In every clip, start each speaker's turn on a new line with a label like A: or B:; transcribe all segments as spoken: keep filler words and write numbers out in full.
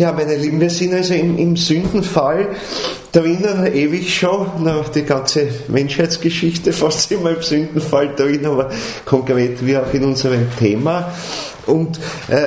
A: Ja, meine Lieben, wir sind also im, im Sündenfall drinnen, ewig schon, na, die ganze Menschheitsgeschichte fast immer im Sündenfall drin, aber konkret wie auch in unserem Thema. Und äh,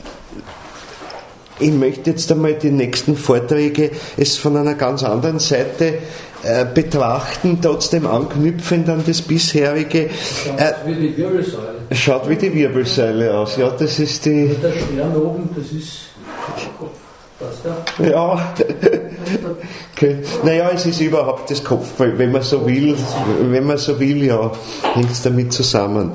A: ich möchte jetzt einmal die nächsten Vorträge es von einer ganz anderen Seite äh, betrachten, trotzdem anknüpfend an das bisherige.
B: Schaut äh, wie die Wirbelsäule.
A: Schaut wie die Wirbelsäule aus, ja, das ist die...
B: Und der Stern oben, das ist Kopf. Das da?
A: Ja, okay. Naja, es ist überhaupt das Kopfbild, wenn man so will, wenn man so will, ja, hängt es damit zusammen.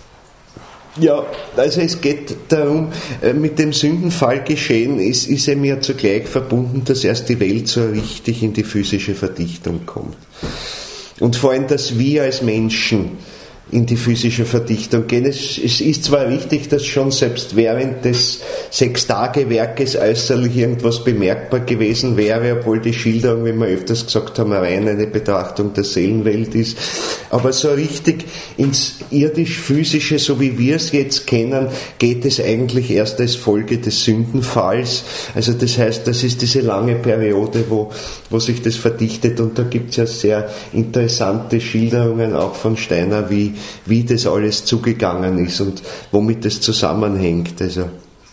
A: Ja, also es geht darum, mit dem Sündenfall geschehen ist, ist eben ja zugleich verbunden, dass erst die Welt so richtig in die physische Verdichtung kommt. Und vor allem, dass wir als Menschen in die physische Verdichtung gehen. Es, es ist zwar richtig, dass schon selbst während des Sechs-Tage-Werkes äußerlich irgendwas bemerkbar gewesen wäre, obwohl die Schilderung, wie wir öfters gesagt haben, rein eine Betrachtung der Seelenwelt ist. Aber so richtig ins irdisch-physische, so wie wir es jetzt kennen, geht es eigentlich erst als Folge des Sündenfalls. Also das heißt, das ist diese lange Periode, wo, wo sich das verdichtet, und da gibt es ja sehr interessante Schilderungen auch von Steiner, wie wie das alles zugegangen ist und womit das zusammenhängt. Also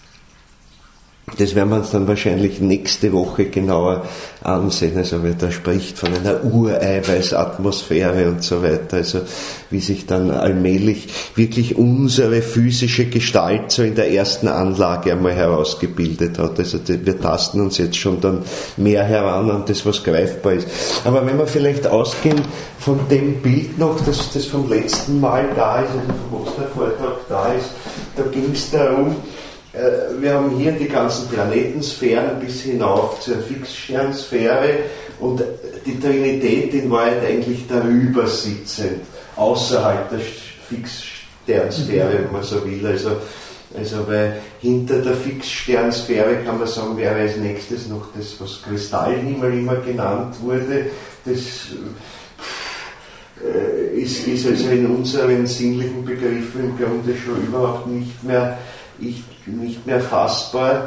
A: das werden wir uns dann wahrscheinlich nächste Woche genauer ansehen. Also wer da spricht von einer Ureiweißatmosphäre und so weiter. Also wie sich dann allmählich wirklich unsere physische Gestalt so in der ersten Anlage einmal herausgebildet hat. Also wir tasten uns jetzt schon dann mehr heran an das, was greifbar ist. Aber wenn wir vielleicht ausgehen von dem Bild noch, das, das vom letzten Mal da ist, also vom Ostervortrag da ist, da ging es darum, wir haben hier die ganzen Planetensphären bis hinauf zur Fixsternsphäre und die Trinität in Wahrheit eigentlich darüber sitzend, außerhalb der Fixsternsphäre, wenn man so will. Also, also weil hinter der Fixsternsphäre, kann man sagen, wäre als nächstes noch das, was Kristallhimmel immer genannt wurde. Das äh, ist, ist also in unseren sinnlichen Begriffen im Grunde schon überhaupt nicht mehr Ich, nicht mehr fassbar.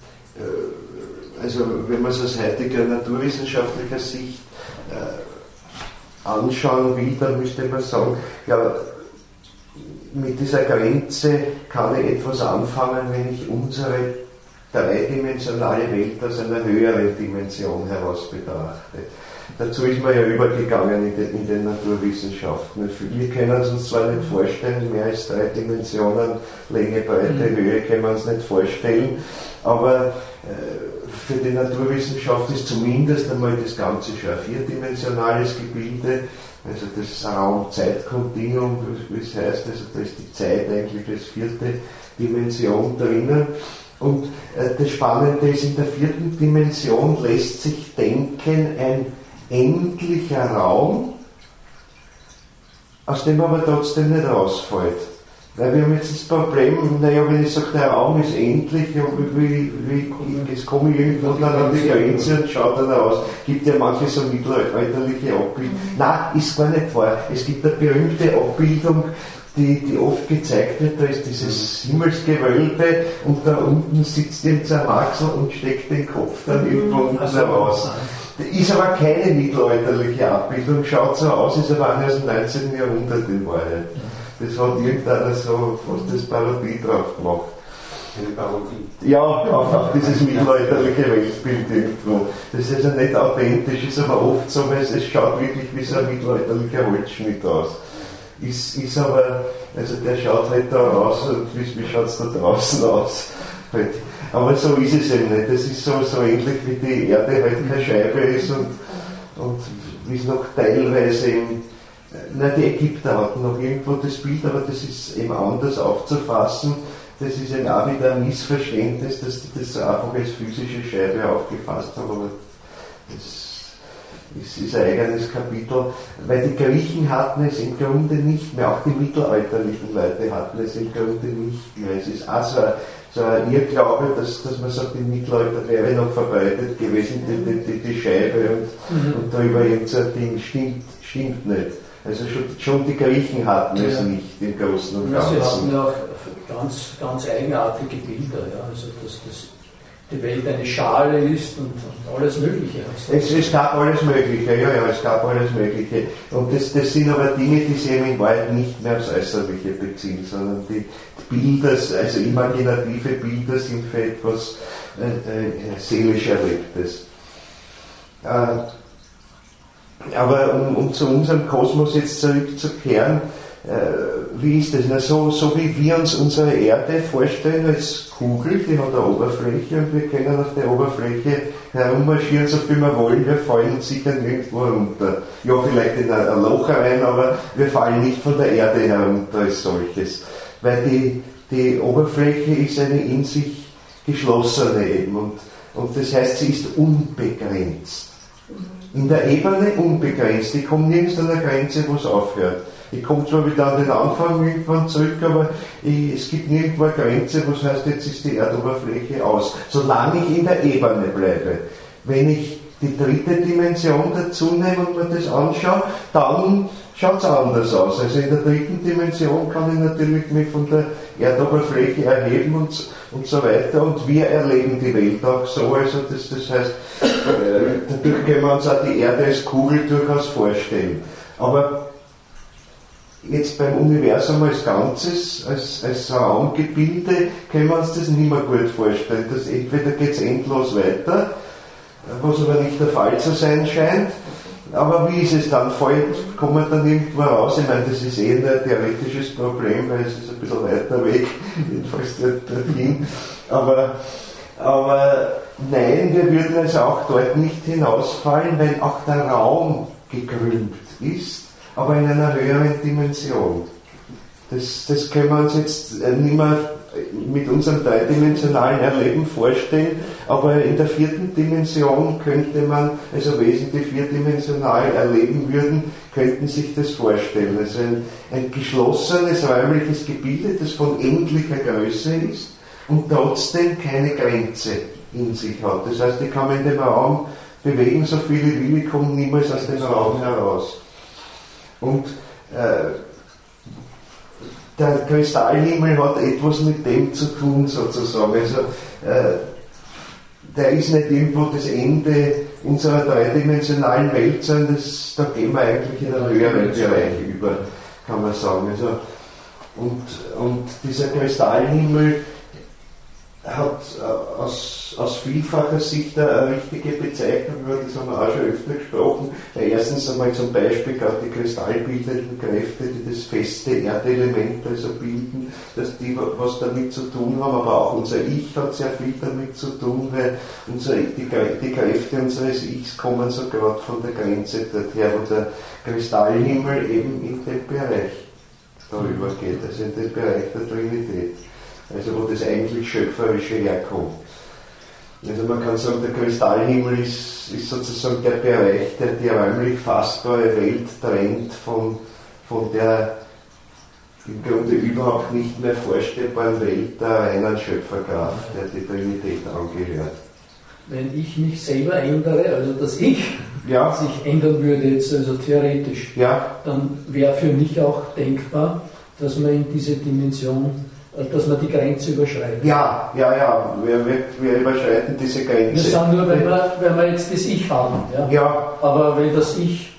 A: Also wenn man es aus heutiger naturwissenschaftlicher Sicht äh, anschauen will, dann müsste man sagen, ja, mit dieser Grenze kann ich etwas anfangen, wenn ich unsere dreidimensionale Welt aus einer höheren Dimension heraus betrachte. Dazu ist man ja übergegangen in den, in den Naturwissenschaften. Wir können es uns zwar nicht vorstellen, mehr als drei Dimensionen, Länge, Breite, Höhe können wir uns nicht vorstellen, aber äh, für die Naturwissenschaft ist zumindest einmal das Ganze schon ein vierdimensionales Gebilde, also das Raum-Zeit-Kontinuum, wie es heißt, also da ist die Zeit eigentlich als vierte Dimension drinnen. Und äh, das Spannende ist, in der vierten Dimension lässt sich denken, ein endlicher Raum, aus dem aber trotzdem nicht rausfällt. Weil wir haben jetzt das Problem, naja, wenn ich sage, der Raum ist endlich, wie, wie, jetzt komme ich irgendwo dann an die Grenze und schaut dann aus. Es gibt ja manche so mittelalterliche Abbildungen. Nein, ist gar nicht wahr. Es gibt eine berühmte Abbildung, die, die oft gezeigt wird, da ist dieses Himmelsgewölbe und da unten sitzt ein Zermaxel und steckt den Kopf dann irgendwo unten heraus. Ist aber keine mittelalterliche Abbildung, schaut so aus, ist aber auch aus dem neunzehnten Jahrhundert in Wahrheit. Das hat irgendeiner so fast das Parodie drauf gemacht. Eine Parodie? Ja, auf, auf dieses mittelalterliche Weltbild irgendwo. Das ist also nicht authentisch, ist aber oft so, weil es, es schaut wirklich wie so ein mittelalterlicher Holzschnitt aus. Ist, ist aber, also der schaut halt da raus und wie, wie schaut es da draußen aus? Halt. Aber so ist es eben nicht. Das ist so, so ähnlich wie die Erde halt keine Scheibe ist und, und wie es noch teilweise eben, na, die Ägypter hatten noch irgendwo das Bild, aber das ist eben anders aufzufassen. Das ist eben auch wieder ein Missverständnis, dass die das so einfach als physische Scheibe aufgefasst haben, aber das ist, ist ein eigenes Kapitel, weil die Griechen hatten es im Grunde nicht mehr, auch die mittelalterlichen Leute hatten es im Grunde nicht mehr. Es ist auch so ein, so ein Irrglaube, dass, dass man sagt, im Mittelalter wäre noch verbreitet gewesen, die, die, die Scheibe und, mhm. und darüber irgend so ein Ding, stimmt, stimmt nicht. Also schon, schon die Griechen hatten ja. es nicht im Großen und Ganzen.
B: Sie hatten ja auch ganz, ganz eigenartige Bilder, ja. Also das, das die Welt eine Schale ist und, und alles Mögliche.
A: Es, es gab alles Mögliche, ja, ja, es gab alles Mögliche. Und das, das sind aber Dinge, die sich in Wahrheit nicht mehr aufs Äußerliche beziehen, sondern die Bilder, also imaginative Bilder sind für etwas äh, äh, seelisch Erlebtes. Äh, aber um, um zu unserem Kosmos jetzt zurückzukehren, äh, wie ist das? Na, so, so wie wir uns unsere Erde vorstellen als Kugel, die hat eine Oberfläche und wir können auf der Oberfläche herummarschieren, so viel wir wollen, wir fallen sicher nirgendwo runter. Ja, vielleicht in ein, ein Loch rein, aber wir fallen nicht von der Erde herunter als solches. Weil die, die Oberfläche ist eine in sich geschlossene eben und, und das heißt, sie ist unbegrenzt. In der Ebene unbegrenzt, die kommt nirgends an der Grenze, wo es aufhört. Ich komme zwar wieder an den Anfang irgendwann zurück, aber ich, es gibt nirgendwo eine Grenze, was heißt, jetzt ist die Erdoberfläche aus. Solange ich in der Ebene bleibe. Wenn ich die dritte Dimension dazu nehme und mir das anschaue, dann schaut es anders aus. Also in der dritten Dimension kann ich natürlich mich von der Erdoberfläche erheben und, und so weiter. Und wir erleben die Welt auch so. Also das, das heißt, äh, dadurch können wir uns auch die Erde als Kugel durchaus vorstellen. Aber jetzt beim Universum als Ganzes, als, als Raumgebilde, können wir uns das nicht mehr gut vorstellen. Das entweder geht es endlos weiter, was aber nicht der Fall zu sein scheint. Aber wie ist es dann? Fällt, kommt man dann irgendwo raus? Ich meine, das ist eh ein theoretisches Problem, weil es ist ein bisschen weiter weg, jedenfalls dorthin. Aber, aber nein, wir würden also auch dort nicht hinausfallen, weil auch der Raum gekrümmt ist, aber in einer höheren Dimension. Das, das können wir uns jetzt nicht mehr mit unserem dreidimensionalen Erleben vorstellen, aber in der vierten Dimension könnte man, also Wesen, die vierdimensional erleben würden, könnten sich das vorstellen. Also ein, ein geschlossenes räumliches Gebilde, das von endlicher Größe ist und trotzdem keine Grenze in sich hat. Das heißt, ich kann mich in dem Raum bewegen, so viel ich will, ich komme niemals aus dem Raum heraus. Und äh, der Kristallhimmel hat etwas mit dem zu tun, sozusagen. Also, äh, der ist nicht irgendwo das Ende unserer dreidimensionalen Welt, sondern das, da gehen wir eigentlich in einen höheren Bereich über, kann man sagen. Also, und, und dieser Kristallhimmel hat äh, aus, aus vielfacher Sicht eine richtige Bezeichnung, über das haben wir auch schon öfter gesprochen. Erstens einmal zum Beispiel gerade die kristallbildenden Kräfte, die das feste Erdelement also bilden, dass die was damit zu tun haben, aber auch unser Ich hat sehr viel damit zu tun, weil unser, die, die Kräfte unseres Ichs kommen so gerade von der Grenze dorther, wo der Kristallhimmel eben in den Bereich darüber geht, also in den Bereich der Trinität. Also wo das eigentlich Schöpferische herkommt. Also man kann sagen, der Kristallhimmel ist, ist sozusagen der Bereich, der die räumlich fassbare Welt trennt von, von der im Grunde überhaupt nicht mehr vorstellbaren Welt der reinen Schöpferkraft, der die Trinität angehört.
B: Wenn ich mich selber ändere, also dass ich ja. sich ändern würde, jetzt also theoretisch, ja. dann wäre für mich auch denkbar, dass man in diese Dimension, dass man die Grenze überschreitet.
A: Ja, ja, ja, wir, wir, wir überschreiten diese Grenze.
B: Wir sagen nur, wenn wir, wenn wir jetzt das Ich haben. Ja?
A: Ja.
B: Aber wenn das Ich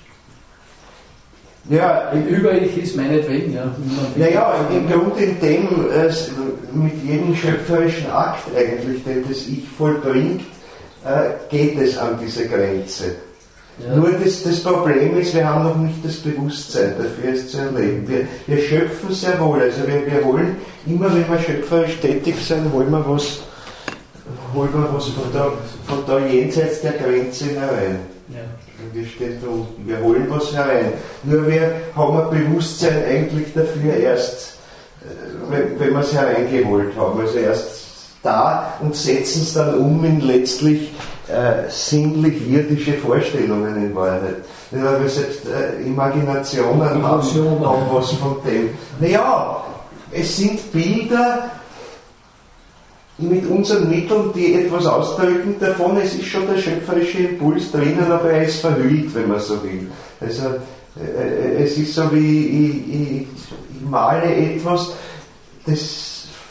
B: ja, im Über-Ich ist, meinetwegen. Ja,
A: naja, im Grunde in dem, äh, mit jedem schöpferischen Akt eigentlich, den das Ich vollbringt, äh, geht es an diese Grenze. Ja. Nur das, das Problem ist, wir haben noch nicht das Bewusstsein dafür, es zu erleben. Wir, wir schöpfen sehr wohl, also wir, wir wollen, immer wenn wir schöpferisch tätig sind, wollen wir was, wollen wir was von da, von da jenseits der Grenze herein. Ja. Wir stehen da unten, wir holen was herein. Nur wir haben ein Bewusstsein eigentlich dafür erst, wenn, wenn wir es hereingeholt haben, also erst da und setzen es dann um in letztlich äh, sinnlich-irdische Vorstellungen in Wahrheit. Weil wir selbst äh, Imaginationen haben, haben was von dem. Naja, es sind Bilder mit unseren Mitteln, die etwas ausdrücken davon. Es ist schon der schöpferische Impuls drinnen, aber er ist verhüllt, wenn man so will. Also äh, es ist so wie ich, ich, ich male etwas, das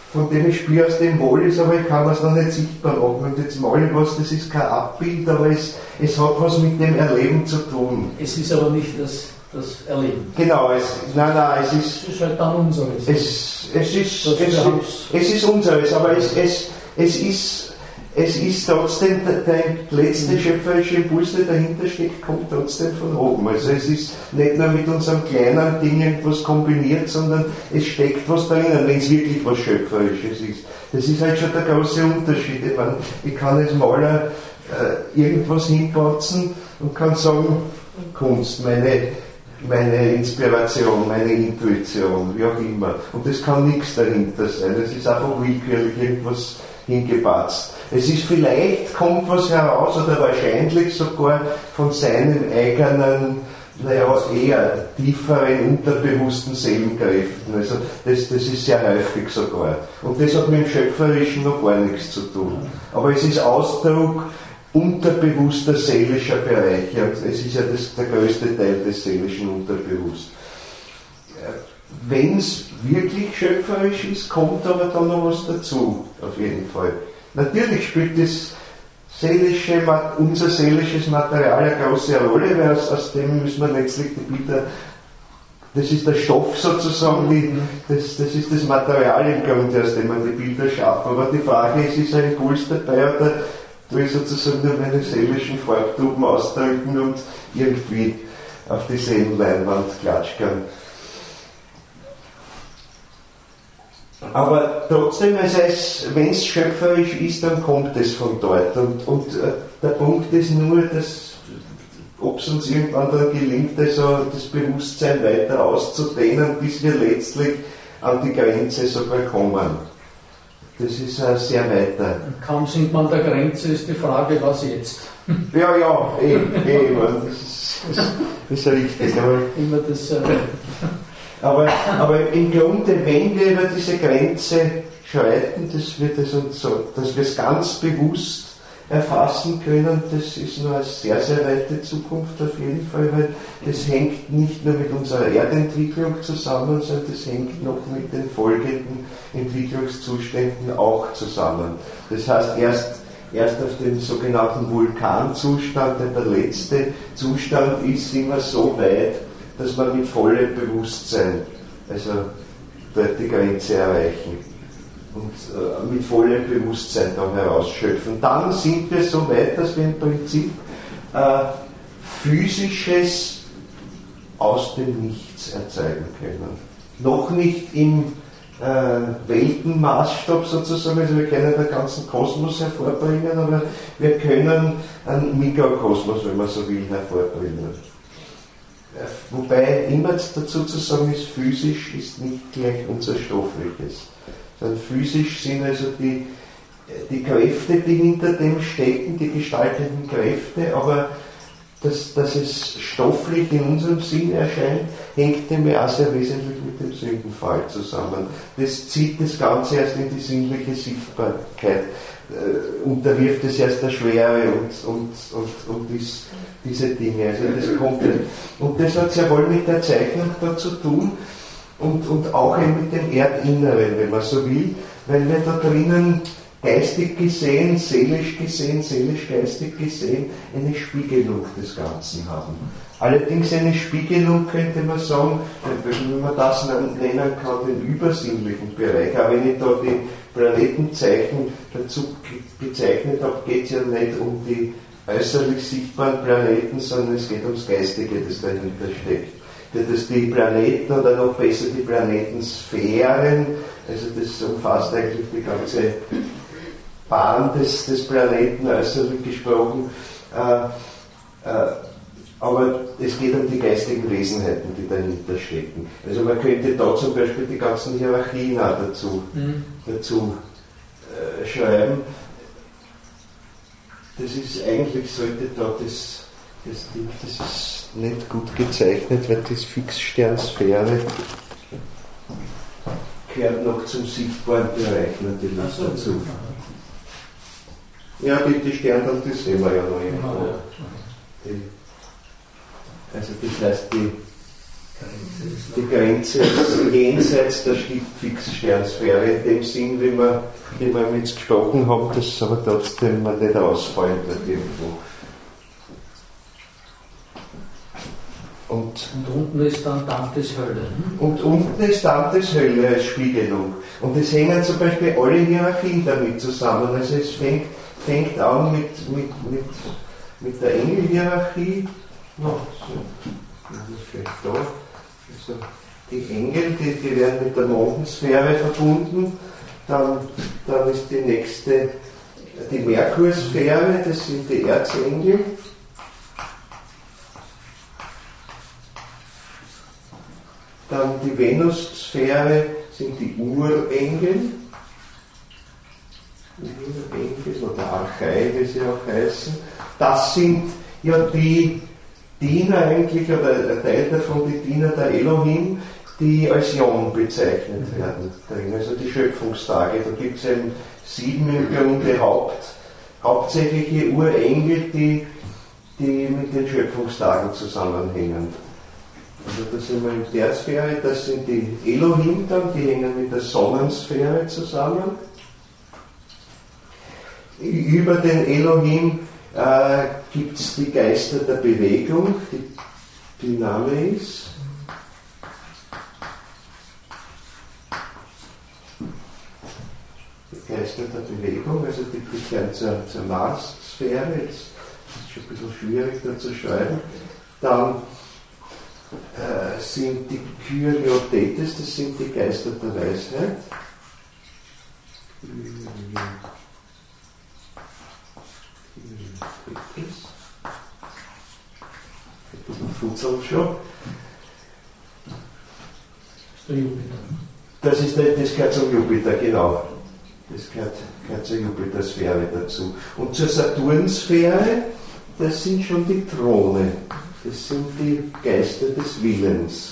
A: von dem ich spüre, aus dem Wohl ist, aber ich kann das noch nicht sichtbar machen. Und jetzt male ich was, das ist kein Abbild, aber es, es hat was mit dem Erleben zu tun.
B: Es ist aber nicht das, das Erleben.
A: Genau, es, nein, nein, es ist...
B: Es ist halt dann unseres.
A: Es, es, ist, es, es ist unseres, aber es, es, es ist... Es ist trotzdem, der, der letzte schöpferische Impuls, der dahinter steckt, kommt trotzdem von oben. Also es ist nicht nur mit unserem kleinen Ding irgendwas kombiniert, sondern es steckt was drinnen, wenn es wirklich was Schöpferisches ist. Das ist halt schon der große Unterschied. Ich, meine, ich kann als Maler äh, irgendwas hinpatzen und kann sagen, Kunst, meine, meine Inspiration, meine Intuition, wie auch immer. Und das kann nichts dahinter sein. Es ist einfach willkürlich irgendwas hingepatzt. Es ist vielleicht, kommt was heraus oder wahrscheinlich sogar von seinen eigenen, naja, eher tieferen, unterbewussten Seelenkräften. Also das, das ist sehr häufig sogar. Und das hat mit dem Schöpferischen noch gar nichts zu tun. Aber es ist Ausdruck unterbewusster seelischer Bereiche. Und es ist ja das, der größte Teil des seelischen Unterbewusst. Wenn es wirklich schöpferisch ist, kommt aber dann noch was dazu, auf jeden Fall. Natürlich spielt das seelische, unser seelisches Material eine große Rolle, weil aus, aus dem müssen wir letztlich die Bilder, das ist der Stoff sozusagen, die, das, das ist das Material im Grunde, aus dem man die Bilder schafft. Aber die Frage ist, ist ein Impuls dabei oder tue ich sozusagen nur meine seelischen Farbtuben ausdrücken und irgendwie auf die Seelenleinwand klatschen. Aber trotzdem, also wenn es schöpferisch ist, dann kommt es von dort. Und, und äh, der Punkt ist nur, dass, ob es uns irgendwann dann gelingt, also das Bewusstsein weiter auszudehnen, bis wir letztlich an die Grenze sogar kommen. Das ist äh, sehr weiter.
B: Und kaum sind man an der Grenze, ist die Frage, was jetzt?
A: Ja, ja, eh, eh, das ist, das, das ist richtig. Aber
B: immer das. Äh,
A: Aber, aber im Grunde, wenn wir über diese Grenze schreiten, dass wir das uns so, dass wir es ganz bewusst erfassen können, das ist nur eine sehr, sehr weite Zukunft auf jeden Fall, weil das hängt nicht nur mit unserer Erdentwicklung zusammen, sondern das hängt noch mit den folgenden Entwicklungszuständen auch zusammen. Das heißt, erst, erst auf den sogenannten Vulkanzustand, der der letzte Zustand ist, sind wir so weit, dass wir mit vollem Bewusstsein, also dort die Grenze erreichen und äh, mit vollem Bewusstsein dann herausschöpfen. Dann sind wir so weit, dass wir im Prinzip äh, Physisches aus dem Nichts erzeugen können. Noch nicht im äh, Weltenmaßstab sozusagen, also wir können den ganzen Kosmos hervorbringen, aber wir können einen Mikrokosmos, wenn man so will, hervorbringen. Wobei immer dazu zu sagen ist, physisch ist nicht gleich unser Stoffliches. Sondern physisch sind also die, die Kräfte, die hinter dem stecken, die gestaltenden Kräfte, aber dass, dass es stofflich in unserem Sinn erscheint, hängt dem ja auch sehr wesentlich mit dem Sündenfall zusammen. Das zieht das Ganze erst in die sinnliche Sichtbarkeit, äh, unterwirft es erst der Schwere und, und, und, und ist diese Dinge. Also das kommt, und das hat sehr wohl mit der Zeichnung da zu tun und, und auch mit dem Erdinneren, wenn man so will, weil wir da drinnen geistig gesehen, seelisch gesehen, seelisch-geistig gesehen eine Spiegelung des Ganzen haben. Allerdings eine Spiegelung könnte man sagen, wenn man das nennen kann, den übersinnlichen Bereich. Aber wenn ich da die Planetenzeichen dazu gezeichnet habe, geht es ja nicht um die äußerlich sichtbaren Planeten, sondern es geht ums Geistige, das dahinter steckt. Dass die Planeten oder noch besser die Planetensphären, also das umfasst eigentlich die ganze Bahn des, des Planeten, äußerlich gesprochen, äh, äh, aber es geht um die geistigen Wesenheiten, die dahinter stecken. Also man könnte da zum Beispiel die ganzen Hierarchien auch dazu, mhm. dazu äh, schreiben. Das ist eigentlich, sollte da das, das Ding, das ist nicht gut gezeichnet, weil das Fixsternsphäre gehört noch zum sichtbaren Bereich natürlich so, dazu. Ja, die, die Sterne, die sehen wir ja noch irgendwo. Die, also das heißt, die Die Grenze ist jenseits der Stiftfixsternsphäre, in dem Sinn, wie wir, wie wir jetzt gesprochen haben, das aber trotzdem mal nicht ausfallen wird irgendwo. Und,
B: und unten ist dann Dantes Hölle. Hm?
A: Und unten ist Dantes Hölle als Spiegelung. Und es hängen zum Beispiel alle Hierarchien damit zusammen. Also es fängt, fängt an mit, mit, mit, mit der Engelhierarchie. No, so, das ist vielleicht da. Also die Engel, die, die werden mit der Mondensphäre verbunden. Dann, dann ist die nächste die Merkursphäre, das sind die Erzengel. Dann die Venussphäre sind die Urengel. Urengel oder Archai, wie sie auch heißen. Das sind ja die Diener eigentlich, oder ein Teil davon, die Diener der Elohim, die als Yom bezeichnet werden. Also die Schöpfungstage. Da gibt es eben sieben im Grunde Haupt, hauptsächliche Urengel, die, die mit den Schöpfungstagen zusammenhängen. Also das sind wir in der Sphäre, das sind die Elohim dann, die hängen mit der Sonnensphäre zusammen. Über den Elohim äh, gibt es die Geister der Bewegung, die Dynamis. Die Geister der Bewegung, also die gehören zur, zur Mars-Sphäre, jetzt ist es schon ein bisschen schwierig da zu schreiben. Dann Äh, sind die Kyriotetes, das sind die Geister der Weisheit. Kyriotetes. Ein bisschen futzeln schon.
B: Das ist der Jupiter.
A: Das, ist der, das gehört zum Jupiter, genau. Das gehört, gehört zur Jupiter-Sphäre dazu. Und zur Saturn-Sphäre, das sind schon die Throne. Das sind die Geister des Willens.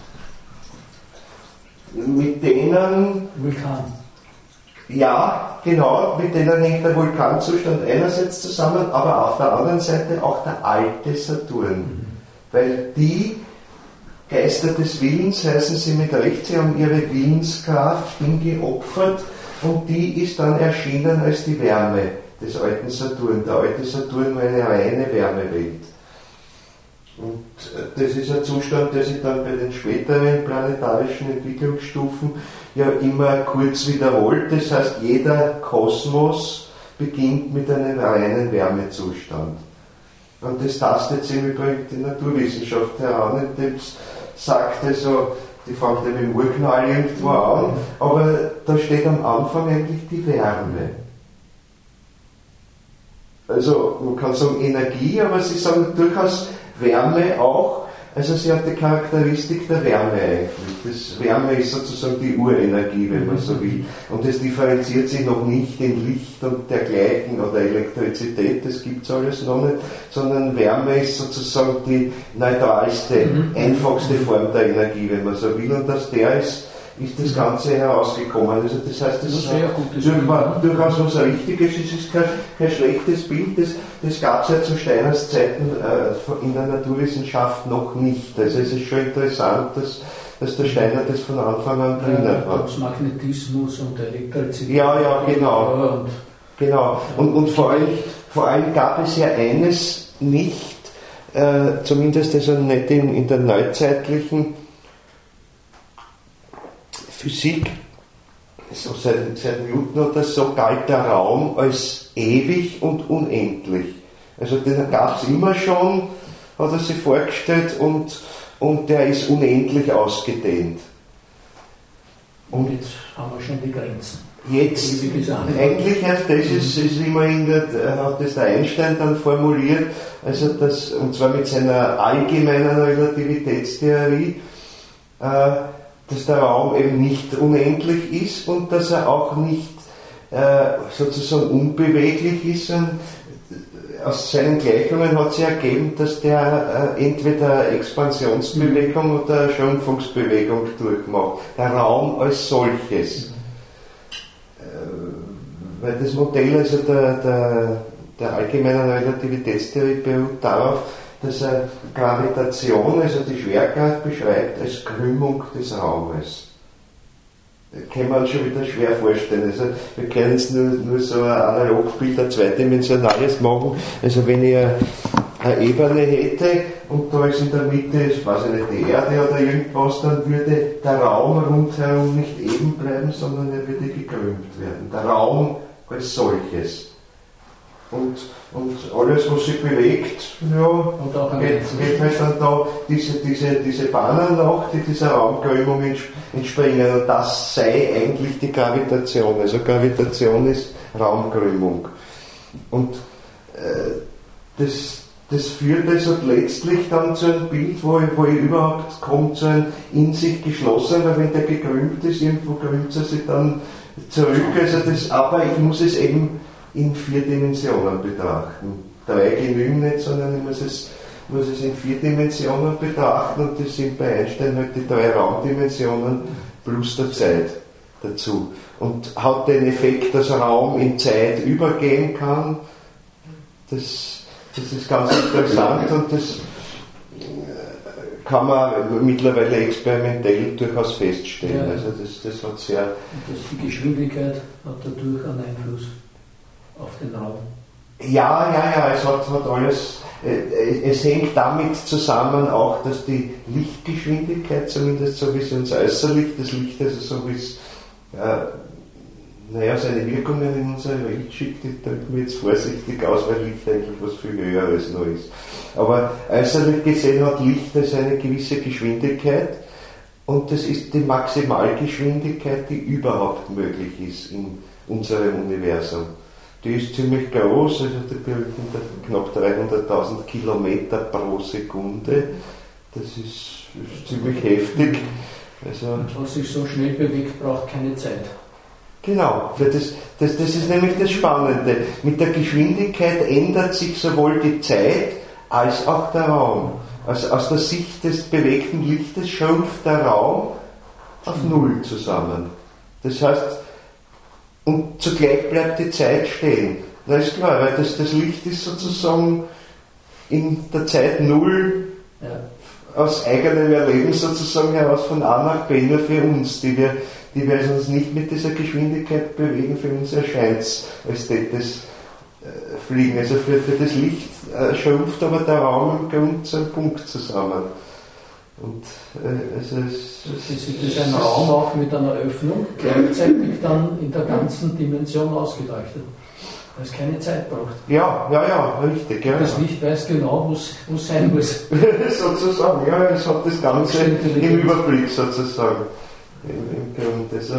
A: Mit denen...
B: Vulkan.
A: Ja, genau, mit denen hängt der Vulkanzustand einerseits zusammen, aber auf der anderen Seite auch der alte Saturn. Mhm. Weil die Geister des Willens, heißen sie mit Recht, sie haben ihre Willenskraft hingeopfert und die ist dann erschienen als die Wärme des alten Saturn. Der alte Saturn war eine reine Wärmewelt. Und das ist ein Zustand, der sich dann bei den späteren planetarischen Entwicklungsstufen ja immer kurz wiederholt. Das heißt, jeder Kosmos beginnt mit einem reinen Wärmezustand. Und das tastet sich im Übrigen die Naturwissenschaft heran, indem es sagt, also, die fängt ja mit dem Urknall irgendwo an, aber da steht am Anfang eigentlich die Wärme. Also, man kann sagen Energie, aber sie sagen durchaus Wärme auch, also sie hat die Charakteristik der Wärme eigentlich. Das Wärme ist sozusagen die Urenergie, wenn man so will. Und das differenziert sich noch nicht in Licht und dergleichen oder Elektrizität, das gibt es alles noch nicht, sondern Wärme ist sozusagen die neutralste, einfachste Form der Energie, wenn man so will. Und aus der ist, ist das Ganze herausgekommen. Also das heißt, das, das ist durch, durchaus was Richtiges, es ist kein, kein schlechtes Bild, das, das gab es ja zu Steiners Zeiten äh, in der Naturwissenschaft noch nicht. Also es ist schon interessant, dass, dass der Steiner das von Anfang an drin
B: ja,
A: hat.
B: Magnetismus und Elektrizität.
A: Ja, ja, genau. Und, genau. Und, und vor, allem, vor allem gab es ja eines nicht, äh, zumindest also nicht in, in der neuzeitlichen Physik, so seit, seit Newton oder so, galt der Raum als ewig und unendlich. Also den gab es immer schon, hat er sich vorgestellt, und, und der ist unendlich ausgedehnt.
B: Und jetzt haben wir schon die Grenzen.
A: Jetzt, eigentlich erst das ist, ist immerhin, der, hat das der Einstein dann formuliert, also das, und zwar mit seiner allgemeinen Relativitätstheorie, äh, dass der Raum eben nicht unendlich ist und dass er auch nicht äh, sozusagen unbeweglich ist. Und aus seinen Gleichungen hat sich ergeben, dass der äh, entweder Expansionsbewegung oder Schrumpfungsbewegung durchmacht. Der Raum als solches. Äh, weil das Modell also der, der, der allgemeinen Relativitätstheorie beruht darauf, dass er Gravitation, also die Schwerkraft, beschreibt als Krümmung des Raumes. Das kann man uns schon wieder schwer vorstellen. Also wir können jetzt nur, nur so ein Analogbild, ein zweidimensionales machen. Also wenn ich eine, eine Ebene hätte und da ist in der Mitte, ich weiß nicht, die Erde oder irgendwas, dann würde der Raum rundherum nicht eben bleiben, sondern er würde gekrümmt werden. Der Raum als solches. Und, und alles, was sich bewegt, ja, und auch geht, geht halt dann da diese, diese, diese Bahnen nach, die dieser Raumkrümmung entspringen. Und das sei eigentlich die Gravitation. Also Gravitation ist Raumkrümmung. Und äh, das, das führt also letztlich dann zu einem Bild, wo, wo ich überhaupt komme, zu einem in sich geschlossen, weil wenn der gekrümmt ist, irgendwo krümmt er sich dann zurück. Also das, aber ich muss es eben in vier Dimensionen betrachten. Drei genügen nicht, sondern ich muss es, muss es in vier Dimensionen betrachten und das sind bei Einstein halt die drei Raumdimensionen plus der Zeit dazu. Und hat den Effekt, dass Raum in Zeit übergehen kann, das, das ist ganz interessant und das kann man mittlerweile experimentell durchaus feststellen. Ja. Also das, das hat sehr...
B: Und das, die Geschwindigkeit hat dadurch einen Einfluss auf den Raum.
A: Ja, ja, ja, es hat, hat alles, äh, es hängt damit zusammen auch, dass die Lichtgeschwindigkeit, zumindest so wie es ins Äußerlicht des Lichtes, also so wie es, äh, naja, seine Wirkungen in unsere Welt schickt, die drücken wir jetzt vorsichtig aus, weil Licht eigentlich was viel Höheres noch ist. Aber äußerlich gesehen hat Licht also eine gewisse Geschwindigkeit und das ist die Maximalgeschwindigkeit, die überhaupt möglich ist in unserem Universum. Die ist ziemlich groß, also die berühmten knapp dreihunderttausend Kilometer pro Sekunde. Das ist, ist ziemlich heftig. Also,
B: und was sich so schnell bewegt, braucht keine Zeit.
A: Genau, das, das, das ist nämlich das Spannende. Mit der Geschwindigkeit ändert sich sowohl die Zeit als auch der Raum. Also aus der Sicht des bewegten Lichtes schrumpft der Raum auf Null zusammen. Das heißt, und zugleich bleibt die Zeit stehen. Na ist klar, weil das, das Licht ist sozusagen in der Zeit Null ja. Aus eigenem Erleben sozusagen heraus von A nach B, nur für uns, die wir, die wir uns nicht mit dieser Geschwindigkeit bewegen, für uns erscheint es als das äh, Fliegen. Also für, für das Licht äh, schrumpft aber der Raum im Grund zu einem Punkt zusammen. Und, äh, also es,
B: es ist ein Raum auch mit einer Öffnung, gleichzeitig dann in der ganzen Dimension ausgeleuchtet, weil es keine Zeit braucht.
A: Ja, ja, ja, richtig. Ja,
B: das Licht weiß genau, wo es sein muss.
A: Sozusagen, ja, es hat das Ganze im Überblick sozusagen. Im, im Grund. Also,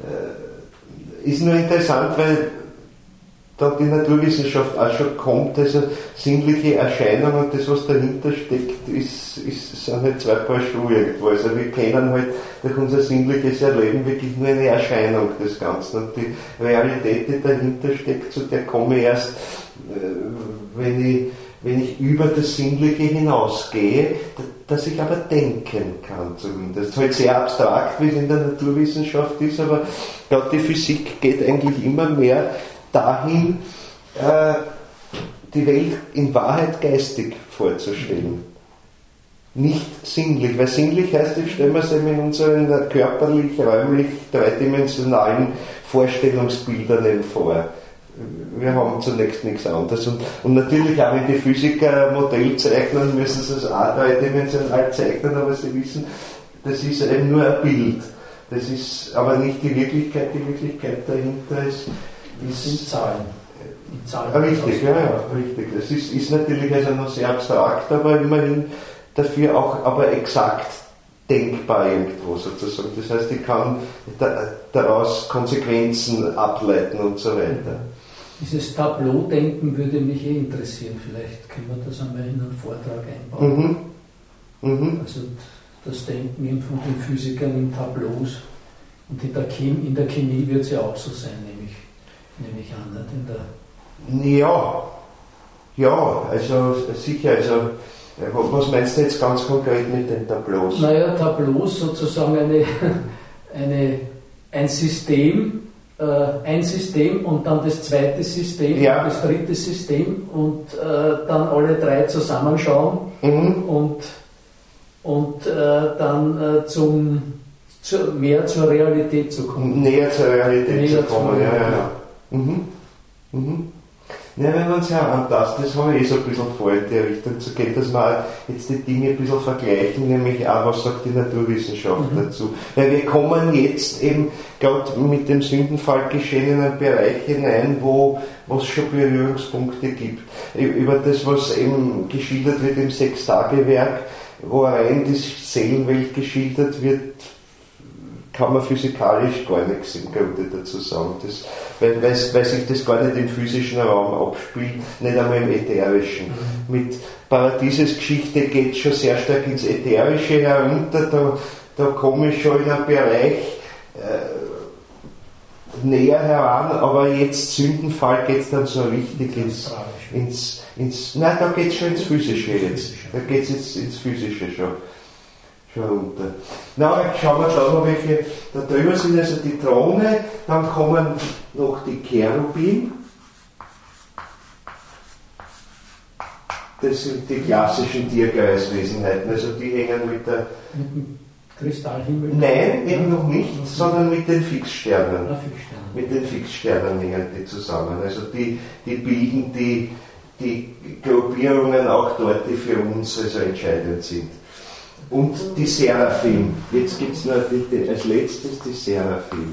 A: äh, ist nur interessant, weil da die Naturwissenschaft auch schon kommt, also sinnliche Erscheinungen und das, was dahinter steckt, ist, ist, sind halt zwei Paar Schuhe irgendwo. Also wir kennen halt durch unser sinnliches Erleben wirklich nur eine Erscheinung des Ganzen und die Realität, die dahinter steckt, zu der komme ich erst, wenn ich, wenn ich über das Sinnliche hinausgehe, dass ich aber denken kann zumindest. Halt sehr abstrakt, wie es in der Naturwissenschaft ist, aber gerade die Physik geht eigentlich immer mehr dahin, äh, die Welt in Wahrheit geistig vorzustellen. Nicht sinnlich, weil sinnlich heißt, ich stelle mir es eben in unseren körperlich, räumlich, dreidimensionalen Vorstellungsbildern vor. Wir haben zunächst nichts anderes. Und, und natürlich auch wenn die Physiker ein Modell zeichnen, müssen sie es auch dreidimensional zeichnen, aber sie wissen, das ist eben nur ein Bild. Das ist aber nicht die Wirklichkeit, die Wirklichkeit dahinter ist.
B: Das sind Zahlen. Die Zahlen
A: richtig, ja, ja, richtig. Das ist, ist natürlich also noch sehr abstrakt, aber immerhin dafür auch aber exakt denkbar irgendwo sozusagen. Das heißt, ich kann da, daraus Konsequenzen ableiten und so weiter.
B: Dieses Tableau-Denken würde mich eh interessieren. Vielleicht können wir das einmal in einen Vortrag einbauen. Mhm. Mhm. Also das Denken von den Physikern in Tableaus. Und in der, Chem- in der Chemie wird es ja auch so sein, nämlich nehme ich an, nicht? In der
A: ja, ja, also sicher, also was meinst du jetzt ganz konkret mit den Tableaus?
B: Naja, Tableaus sozusagen eine, eine, ein System, äh, ein System und dann das zweite System,
A: ja.
B: und das dritte System und äh, dann alle drei zusammenschauen mhm. und, und äh, dann äh, zum, zu, mehr zur Realität zu kommen.
A: Näher zur Realität
B: Näher
A: zu kommen, ja, ja, ja. Mhm. Mhm. Ja, wenn man es herantastet, das habe ich eh so ein bisschen vor, in die Richtung zu gehen, dass wir jetzt die Dinge ein bisschen vergleichen, nämlich auch, was sagt die Naturwissenschaft mhm. dazu. Weil wir kommen jetzt eben gerade mit dem Sündenfall geschehen in einen Bereich hinein, wo es schon Berührungspunkte gibt. Über das, was eben geschildert wird im Sechstagewerk, wo rein die Seelenwelt geschildert wird, kann man physikalisch gar nichts im Grunde dazu sagen. Das, weil, weil, weil sich das gar nicht im physischen Raum abspielt, nicht einmal im ätherischen. Mhm. Mit Paradieses Geschichte geht es schon sehr stark ins Ätherische herunter, da, da komme ich schon in einen Bereich äh, näher heran, aber jetzt Sündenfall geht es dann so richtig ins, ins, ins nein, da geht es schon ins Physische jetzt. Da geht es jetzt ins Physische schon. Schon runter. Na, schauen wir da noch welche. Da drüber sind also die Throne, dann kommen noch die Cherubim. Das sind die klassischen Tiergeistwesenheiten, also die hängen mit der.
B: Mit dem Kristallhimmel?
A: Nein, eben noch nicht, mhm. sondern mit den Fixsternen.
B: Ah, Fixsternen.
A: Mit den Fixsternen hängen die zusammen. Also die, die bilden die, die Gruppierungen auch dort, die für uns also entscheidend sind. Und die Seraphim. Jetzt gibt es noch die, die, als letztes die Seraphim.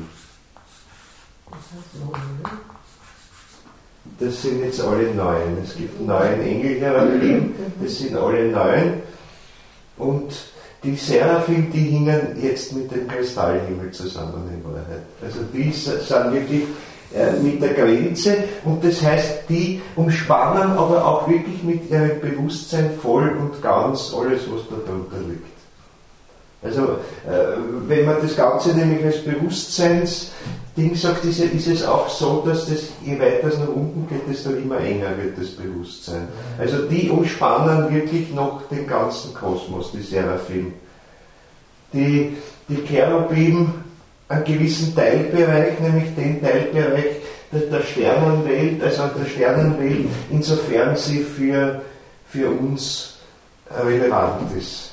A: Das sind jetzt alle neun. Es gibt neun Engel, das sind alle neun. Und die Seraphim, die hingen jetzt mit dem Kristallhimmel zusammen in Wahrheit. Also die sind wirklich äh, mit der Grenze, und das heißt, die umspannen aber auch wirklich mit ihrem Bewusstsein voll und ganz alles, was da drunter liegt. Also, äh, wenn man das Ganze nämlich als Bewusstseinsding sagt, ist, ist es auch so, dass das, je weiter es nach unten geht, desto immer enger wird das Bewusstsein. Also die umspannen wirklich noch den ganzen Kosmos, die Seraphim. Die, die Cherubim einen gewissen Teilbereich, nämlich den Teilbereich der, der Sternenwelt, also der Sternenwelt, insofern sie für, für uns relevant ist.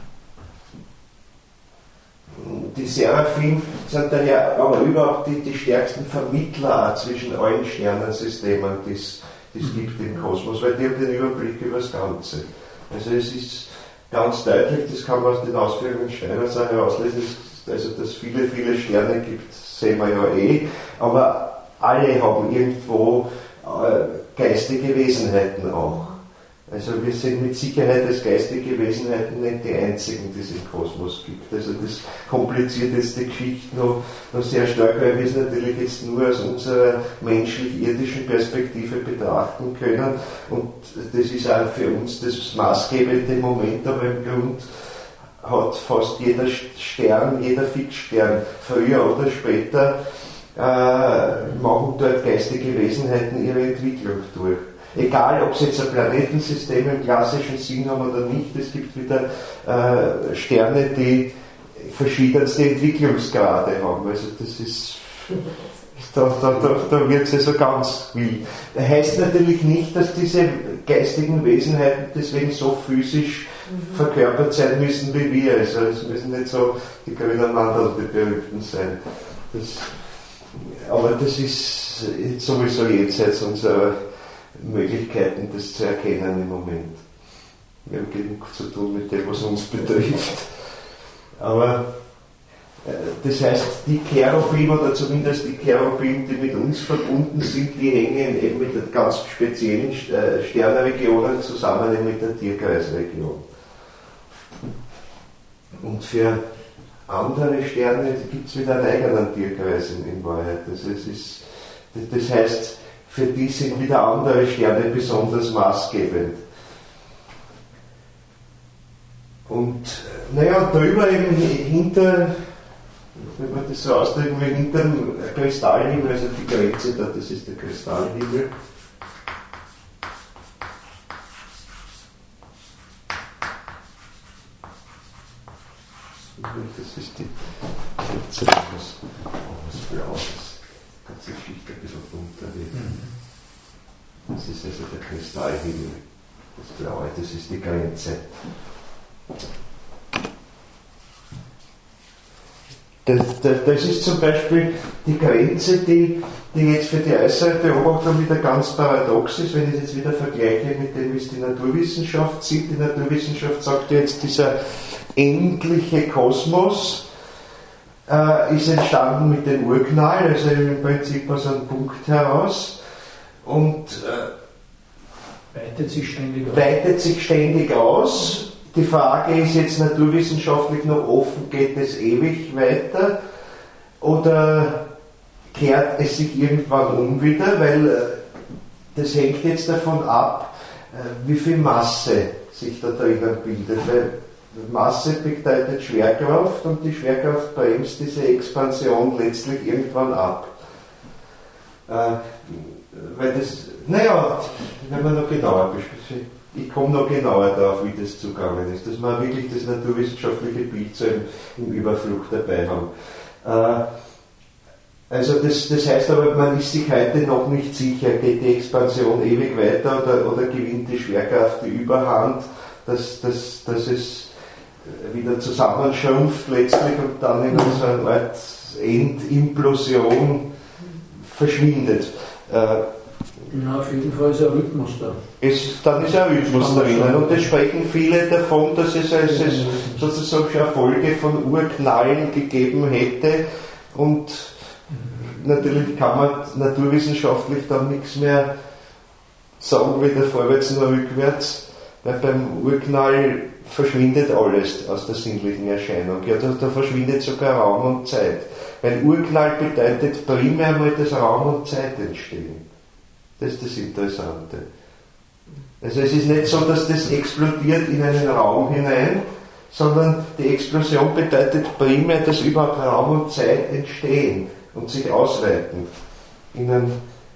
A: Die Seraphim sind daher aber überhaupt die, die stärksten Vermittler zwischen allen Sternensystemen, die es gibt im Kosmos, weil die haben den Überblick über das Ganze. Also es ist ganz deutlich, das kann man aus den Ausführungen Steiners auch herauslesen, also dass es viele, viele Sterne gibt, sehen wir ja eh, aber alle haben irgendwo äh, geistige Wesenheiten auch. Also wir sind mit Sicherheit als geistige Wesenheiten nicht die einzigen, die es im Kosmos gibt. Also das kompliziert jetzt die Geschichte noch, noch sehr stark, weil wir es natürlich jetzt nur aus unserer menschlich-irdischen Perspektive betrachten können. Und das ist auch für uns das maßgebende Moment, aber im Grund hat fast jeder Stern, jeder Fixstern, früher oder später, äh, machen dort geistige Wesenheiten ihre Entwicklung durch. Egal, ob sie jetzt ein Planetensystem im klassischen Sinn haben oder nicht, es gibt wieder äh, Sterne, die verschiedenste Entwicklungsgrade haben. Also das ist, da, da, da, da wird es also ganz wild. Das heißt natürlich nicht, dass diese geistigen Wesenheiten deswegen so physisch mhm. verkörpert sein müssen wie wir. Also es müssen nicht so die grünen Mandeln, die berühmten sein. Das, aber das ist sowieso jenseits unserer Möglichkeiten, das zu erkennen im Moment. Wir haben genug zu tun mit dem, was uns betrifft. Aber äh, das heißt, die Cherubim, oder zumindest die Cherubim, die mit uns verbunden sind, die hängen eben mit den ganz speziellen äh, Sternregionen zusammen, eben mit der Tierkreisregion. Und für andere Sterne gibt es wieder einen eigenen Tierkreis in, in Wahrheit. Also es ist, das heißt, für die sind wieder andere Sterne besonders maßgebend. Und naja, drüber eben hinter, wenn man das so ausdrücken will, hinter dem Kristallhimmel, also die Grenze da, das ist der Kristallhimmel. Das ist die Grenze, was Blaues. Das ist also der Kristallhimmel, das Blaue, das ist die Grenze. Das, das, das ist zum Beispiel die Grenze, die, die jetzt für die äußere Beobachtung wieder ganz paradox ist, wenn ich das jetzt wieder vergleiche mit dem, wie es die Naturwissenschaft sieht. Die Naturwissenschaft sagt jetzt, dieser endliche Kosmos äh, ist entstanden mit dem Urknall, also im Prinzip aus einem Punkt heraus und äh,
B: weitet sich ständig aus.
A: Weitet sich ständig aus. Die Frage ist jetzt naturwissenschaftlich noch offen, geht es ewig weiter oder kehrt es sich irgendwann um wieder, weil äh, das hängt jetzt davon ab, äh, wie viel Masse sich da drinnen bildet, weil Masse bedeutet Schwerkraft und die Schwerkraft bremst diese Expansion letztlich irgendwann ab. Äh, weil das, naja, wenn man noch genauer bespricht, ich komme noch genauer darauf, wie das zugangen ist, dass wir wirklich das naturwissenschaftliche Bild so im, im Überflug dabei haben. Äh, also das, das heißt aber, man ist sich heute noch nicht sicher, geht die Expansion ewig weiter oder, oder gewinnt die Schwerkraft die Überhand, dass, dass, dass es wieder zusammenschrumpft letztlich und dann in so einer Art Endimplosion verschwindet. Äh,
B: Na, auf jeden Fall ist ein Rhythmus da.
A: Ist, dann ist ein Rhythmus drinnen und es sprechen viele davon, dass es, es, es sozusagen schon eine Folge von Urknallen gegeben hätte und natürlich kann man naturwissenschaftlich dann nichts mehr sagen, weder vorwärts noch rückwärts, weil beim Urknall verschwindet alles aus der sinnlichen Erscheinung. Ja, da, da verschwindet sogar Raum und Zeit. Weil Urknall bedeutet primär mal, dass Raum und Zeit entstehen. Das ist das Interessante. Also es ist nicht so, dass das explodiert in einen Raum hinein, sondern die Explosion bedeutet primär, dass überhaupt Raum und Zeit entstehen und sich ausweiten in einem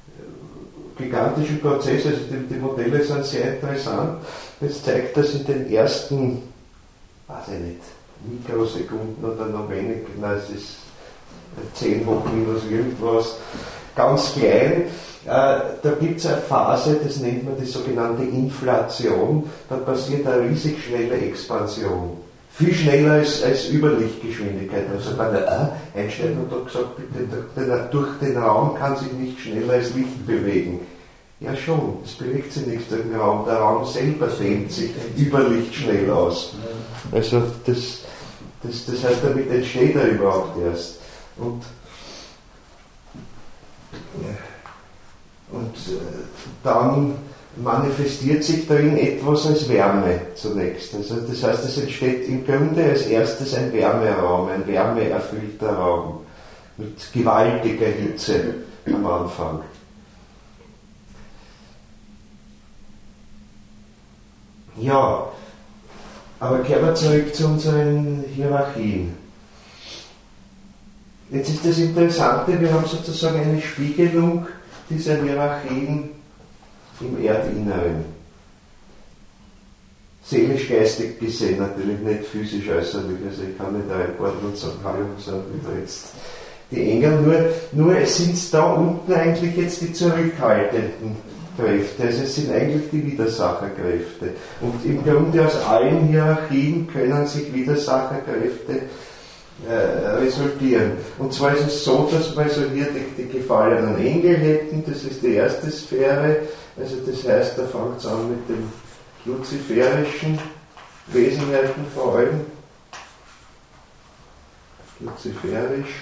A: gigantischen Prozess. Also die, die Modelle sind sehr interessant. Das zeigt, dass in den ersten, weiß ich nicht, Mikrosekunden oder noch wenig, nein, es ist zehn hoch minus irgendwas, ganz klein, äh, da gibt es eine Phase, das nennt man die sogenannte Inflation, da passiert eine riesig schnelle Expansion. Viel schneller als, als Überlichtgeschwindigkeit. Also bei der äh, Einstein hat da gesagt, bitte, durch, durch den Raum kann sich nicht schneller als Licht bewegen. Ja schon, es bewegt sich nichts durch den Raum, der Raum selber dehnt sich überlichtschnell aus. Also das, das, das heißt, damit entsteht er überhaupt erst. Und, und äh, dann manifestiert sich darin etwas als Wärme zunächst. Also das heißt, es entsteht im Grunde als erstes ein Wärmeraum, ein wärmeerfüllter Raum mit gewaltiger Hitze am Anfang. Ja, aber kehren wir zurück zu unseren Hierarchien. Jetzt ist das Interessante, wir haben sozusagen eine Spiegelung dieser Hierarchien im Erdinneren. Seelisch-geistig gesehen, natürlich nicht physisch äußerlich, also ich kann nicht reinborden und sagen, hallo, so wieder jetzt die Engel, nur, nur es sind da unten eigentlich jetzt die zurückhaltenden Kräfte, also es sind eigentlich die Widersacherkräfte. Und im Grunde aus allen Hierarchien können sich Widersacherkräfte äh, resultieren. Und zwar ist es so, dass wir so hier die, die gefallenen Engel hätten, das ist die erste Sphäre, also das heißt, da fängt es an mit den luziferischen Wesenheiten vor allem. Luziferisch.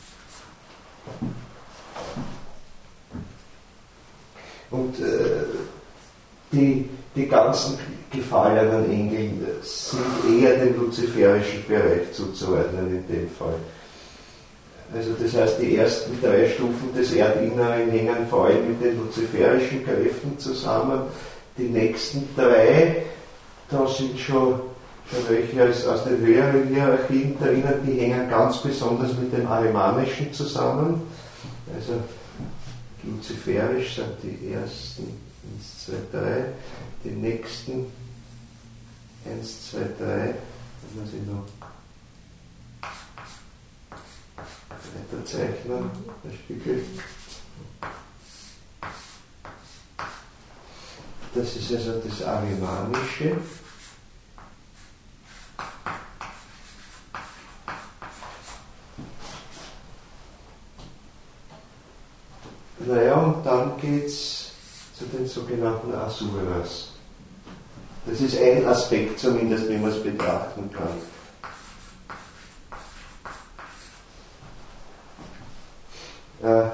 A: Und äh, die, die ganzen gefallenen Engel sind eher dem luziferischen Bereich zuzuordnen in dem Fall. Also das heißt, die ersten drei Stufen des Erdinneren hängen vor allem mit den luziferischen Kräften zusammen. Die nächsten drei, da sind schon, schon welche aus, aus den höheren Hierarchien drinnen, die hängen ganz besonders mit dem Arimanischen zusammen. Also luziferisch sind die ersten eins, zwei, drei, die nächsten eins, zwei, drei, da muss ich noch weiter zeichnen, der Spiegel. das ist also das Arimanische. Naja, und dann geht es zu den sogenannten Asuras. Das ist ein Aspekt zumindest, wie man es betrachten kann. Äh,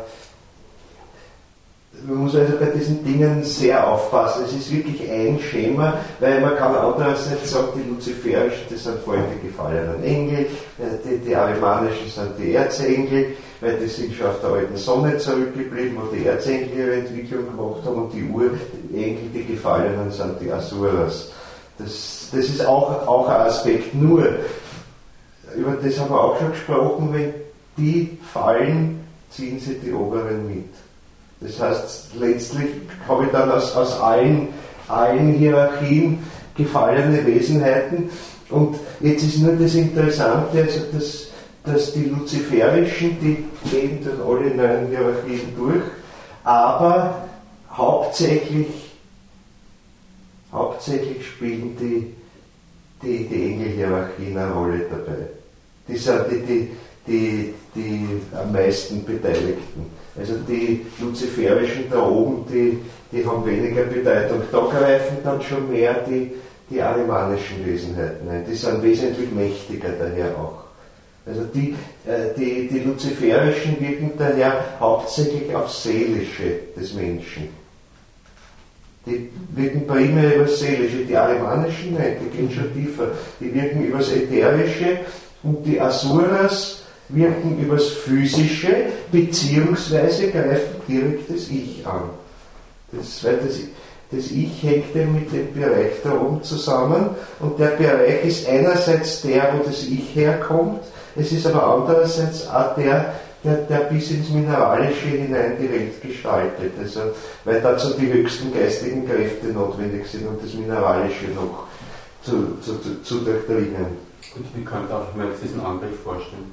A: man muss also bei diesen Dingen sehr aufpassen. Es ist wirklich ein Schema, weil man kann andererseits sagen, die Luziferischen, das sind Freunde gefallener Engel, die, die Arimanischen sind die Erzengel, weil die sind schon auf der alten Sonne zurückgeblieben, wo die Erzengel ihre Entwicklung gemacht haben, und die Urengel, die Gefallenen, sind die Asuras. Das, das ist auch, auch ein Aspekt. Nur, über das haben wir auch schon gesprochen, wenn die fallen, ziehen sie die Oberen mit. Das heißt, letztlich habe ich dann aus, aus allen, allen Hierarchien gefallene Wesenheiten. Und jetzt ist nur das Interessante, also dass, dass die Luziferischen, die gehen durch alle neuen Hierarchien durch, aber hauptsächlich, hauptsächlich spielen die, die, die Engelhierarchien eine Rolle dabei. Die sind die, die, die, die am meisten Beteiligten. Also die Luziferischen da oben, die, die haben weniger Bedeutung. Da greifen dann schon mehr die, die arimanischen Wesenheiten ein. Die sind wesentlich mächtiger daher auch. Also die, äh, die, die Luziferischen wirken daher hauptsächlich aufs Seelische des Menschen. Die wirken primär über das Seelische. Die arimanischen, nein, die gehen schon tiefer. Die wirken über das Ätherische, und die Asuras wirken übers Physische, beziehungsweise greifen direkt das Ich an. Das, weil das, das Ich hängt ja mit dem Bereich da oben zusammen, und der Bereich ist einerseits der, wo das Ich herkommt, es ist aber andererseits auch der, der, der bis ins Mineralische hinein die Welt gestaltet. Also, weil dazu die höchsten geistigen Kräfte notwendig sind, um das Mineralische noch zu, zu, zu, zu durchdringen.
C: Und wie könnte auch mir jetzt diesen Angriff vorstellen?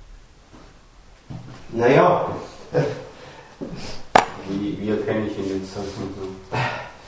A: Naja.
C: Wie, wie erkenne ich ihn jetzt? So?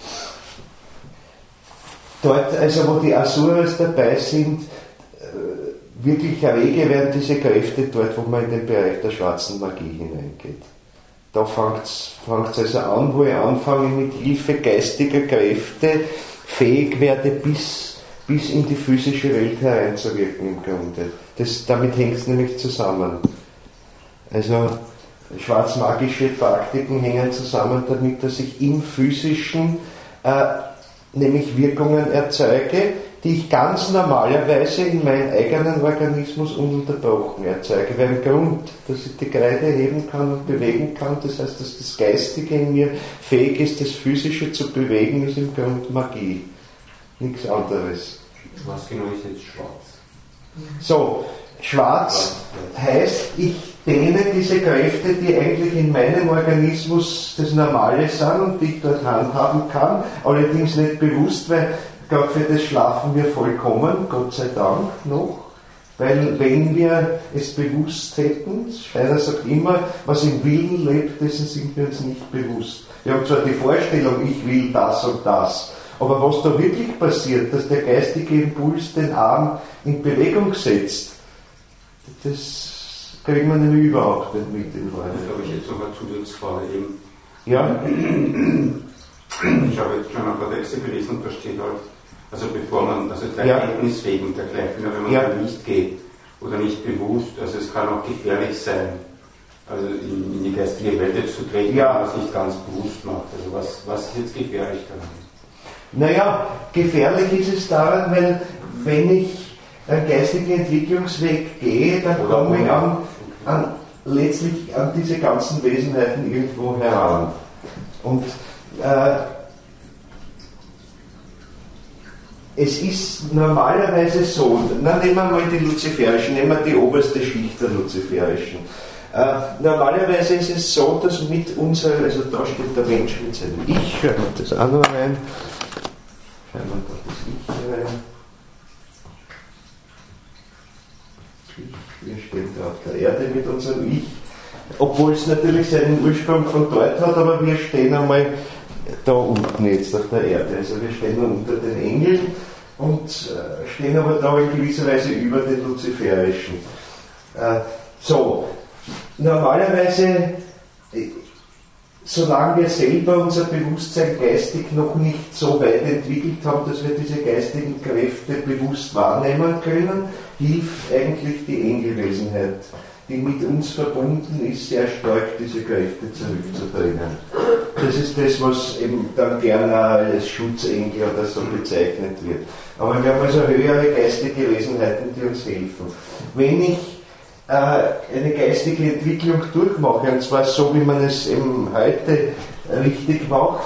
A: Dort, also wo die Asuras dabei sind, wirklich rege werden diese Kräfte dort, wo man in den Bereich der schwarzen Magie hineingeht. Da fängt es also an, wo ich anfange, mit Hilfe geistiger Kräfte fähig werde, bis, bis in die physische Welt hereinzuwirken im Grunde. Das, damit hängt es nämlich zusammen. Also schwarzmagische Praktiken hängen zusammen damit, dass ich im Physischen äh, nämlich Wirkungen erzeuge, die ich ganz normalerweise in meinem eigenen Organismus ununterbrochen erzeuge. Weil im Grund, dass ich die Kreide heben kann und bewegen kann, das heißt, dass das Geistige in mir fähig ist, das Physische zu bewegen, ist im Grund Magie. Nichts anderes.
C: Was genau ist jetzt schwarz?
A: So, schwarz heißt, ich dehne diese Kräfte, die eigentlich in meinem Organismus das Normale sind und die ich dort handhaben kann, allerdings nicht bewusst, weil gerade für das schlafen wir vollkommen, Gott sei Dank noch, weil wenn wir es bewusst hätten, Steiner sagt immer, was im Willen lebt, dessen sind wir uns nicht bewusst. Wir haben zwar die Vorstellung, ich will das und das, aber was da wirklich passiert, dass der geistige Impuls den Arm in Bewegung setzt, das kriegen wir nämlich überhaupt nicht mit in Wahrheit.
C: Das habe ich jetzt noch eine Zusatzfrage eben.
A: Ja?
C: Ich habe jetzt schon ein paar Texte gelesen und da steht halt, also bevor man, also der
A: ja.
C: Erkenntnisweg und dergleichen, wenn man
A: ja.
C: da nicht geht oder nicht bewusst, also es kann auch gefährlich sein, also in, in die geistige Welt jetzt zu treten,
A: ja.
C: wenn man es nicht ganz bewusst macht. Also was, was ist jetzt gefährlich daran?
A: Naja, gefährlich ist es daran, weil wenn ich einen geistigen Entwicklungsweg gehe, dann komme ich an, an, letztlich an diese ganzen Wesenheiten irgendwo heran. Und äh, es ist normalerweise so, na, nehmen wir mal die Luziferischen, nehmen wir die oberste Schicht der Luziferischen. Äh, normalerweise ist es so, dass mit unserer, also da steht der Mensch mit seinem Ich, schreiben wir das auch noch rein, schreiben wir da das Ich rein. Wir stehen da auf der Erde mit unserem Ich, obwohl es natürlich seinen Ursprung von dort hat, aber wir stehen einmal da unten jetzt auf der Erde. Also wir stehen unter den Engeln und stehen aber da in gewisser Weise über den Luziferischen. So, normalerweise, solange wir selber unser Bewusstsein geistig noch nicht so weit entwickelt haben, dass wir diese geistigen Kräfte bewusst wahrnehmen können, hilft eigentlich die Engelwesenheit, die mit uns verbunden ist, sehr stark diese Kräfte zurückzudrängen. Das ist das, was eben dann gerne als Schutzengel oder so bezeichnet wird. Aber wir haben also höhere geistige Wesenheiten, die uns helfen. Wenn ich äh, eine geistige Entwicklung durchmache, und zwar so, wie man es eben heute richtig macht,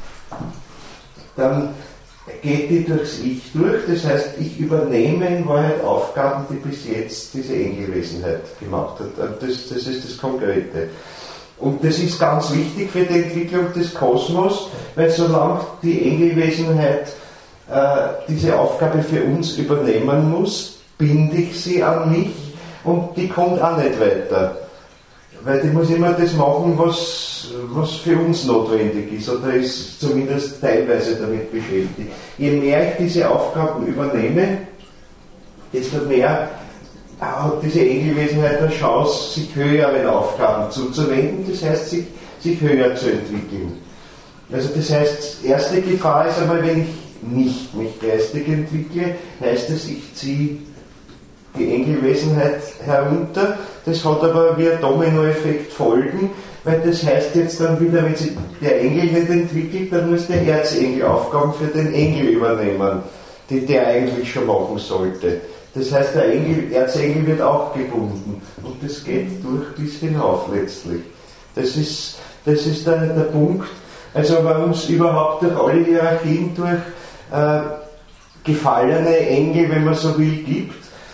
A: dann geht die durchs Ich durch, das heißt, ich übernehme in Wahrheit Aufgaben, die bis jetzt diese Engelwesenheit gemacht hat. Das, das ist das Konkrete. Und das ist ganz wichtig für die Entwicklung des Kosmos, weil solange die Engelwesenheit äh, diese Aufgabe für uns übernehmen muss, binde ich sie an mich und die kommt auch nicht weiter. Weil die muss immer das machen, was, was für uns notwendig ist, oder ist zumindest teilweise damit beschäftigt. Je mehr ich diese Aufgaben übernehme, desto mehr hat diese Engelwesenheit eine Chance, sich höheren Aufgaben zuzuwenden, das heißt, sich, sich höher zu entwickeln. Also das heißt, erste Gefahr ist einmal, wenn ich nicht mich geistig entwickle, heißt es, ich ziehe die Engelwesenheit herunter. Das hat aber wie ein Dominoeffekt Folgen, weil das heißt jetzt dann wieder, wenn sich der Engel nicht entwickelt, dann muss der Erzengel Aufgaben für den Engel übernehmen, die der eigentlich schon machen sollte. Das heißt, der Engel, Erzengel wird auch gebunden und das geht durch bis hinauf letztlich. Das ist, das ist der, der Punkt, also warum es überhaupt durch alle Hierarchien durch äh, gefallene Engel, wenn man so will, gibt.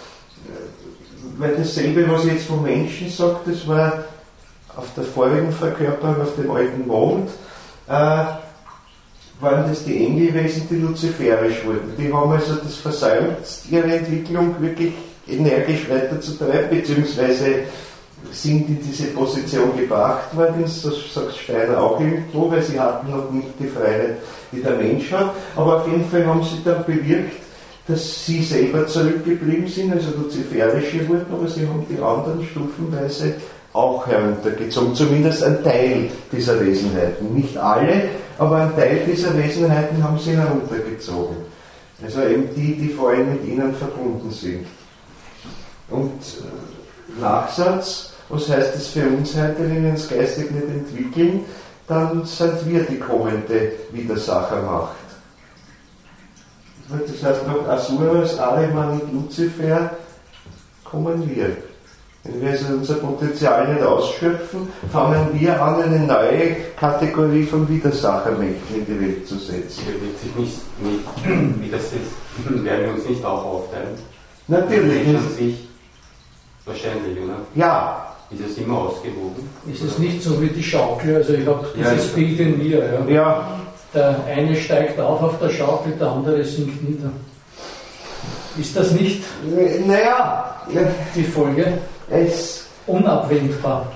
A: Weil dasselbe, was ich jetzt vom Menschen sage, das war auf der vorigen Verkörperung, auf dem alten Mond, äh, waren das die Engelwesen, die luziferisch wurden. Die haben also das versäumt, ihre Entwicklung wirklich energisch weiterzutreiben, beziehungsweise sind in diese Position gebracht worden, das sagt Steiner auch irgendwo, weil sie hatten noch nicht die Freiheit, die der Mensch hat. Aber auf jeden Fall haben sie dann bewirkt, dass sie selber zurückgeblieben sind, also luziferische wurden, aber sie haben die anderen stufenweise auch heruntergezogen, zumindest ein Teil dieser Wesenheiten. Nicht alle, aber ein Teil dieser Wesenheiten haben sie heruntergezogen. Also eben die, die vor allem mit ihnen verbunden sind. Und Nachsatz, was heißt das für uns heute, wenn wir uns geistig nicht entwickeln, dann sind wir die kommende Widersachermacht. Das heißt, nach Asuras, Ahriman und Luzifer kommen wir. Wenn wir also unser Potenzial nicht ausschöpfen, fangen wir an, eine neue Kategorie von Widersachermächten in die Welt zu setzen.
C: Der wird sich nicht, nicht widersetzen, werden wir uns nicht auch aufteilen.
A: Natürlich.
C: An sich wahrscheinlich, oder?
A: Ja.
C: Ist es immer ausgewogen?
B: Ist es nicht so wie die Schaukel? Also ich habe
C: ja,
B: dieses Bild in mir. Ja.
A: ja.
B: Der eine steigt auf auf der Schaukel, der andere sinkt nieder. Ist das nicht
A: naja,
B: die Folge?
A: Es
B: unabwendbar.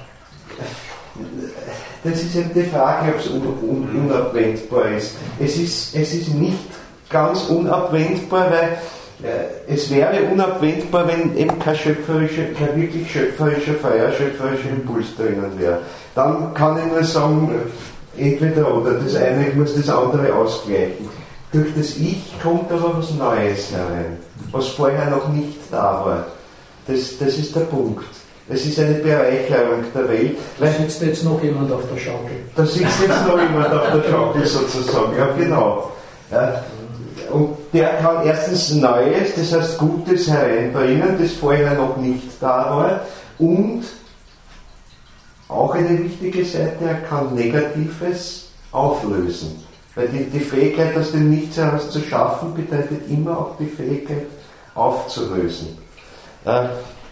A: Das ist eben die Frage, ob es un un unabwendbar ist. Es ist. Es ist nicht ganz unabwendbar, weil äh, es wäre unabwendbar, wenn eben kein, schöpferischer, kein wirklich schöpferischer, freier schöpferischer Impuls drinnen wäre. Dann kann ich nur sagen, entweder oder, das eine muss das andere ausgleichen. Durch das Ich kommt aber was Neues herein, was vorher noch nicht da war. Das, das ist der Punkt. Es ist eine Bereicherung der Welt.
B: Da sitzt jetzt noch jemand auf der Schaukel.
A: Da sitzt jetzt noch jemand auf der Schaukel sozusagen, ja genau. Ja, und der kann erstens Neues, das heißt Gutes hereinbringen, das vorher noch nicht da war, und auch eine wichtige Seite, er kann Negatives auflösen. Weil die, die Fähigkeit, aus dem Nichts heraus zu schaffen, bedeutet immer auch die Fähigkeit aufzulösen. Äh,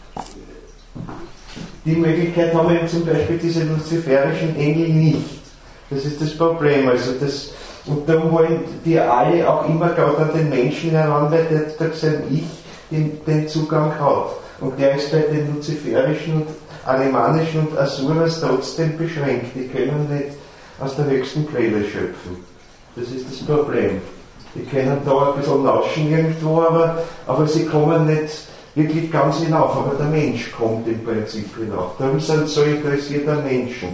A: die Möglichkeit haben eben zum Beispiel diese luziferischen Engel nicht. Das ist das Problem. Also das, und darum wollen die alle auch immer gerade an den Menschen heran, weil der durch sein Ich den, den Zugang hat. Und der ist bei den luziferischen und Arimanischen und Asuras trotzdem beschränkt. Die können nicht aus der höchsten Quelle schöpfen. Das ist das Problem. Die können da ein bisschen lauschen irgendwo, aber, aber sie kommen nicht wirklich ganz hinauf. Aber der Mensch kommt im Prinzip hinauf. Darum sind so interessierte Menschen.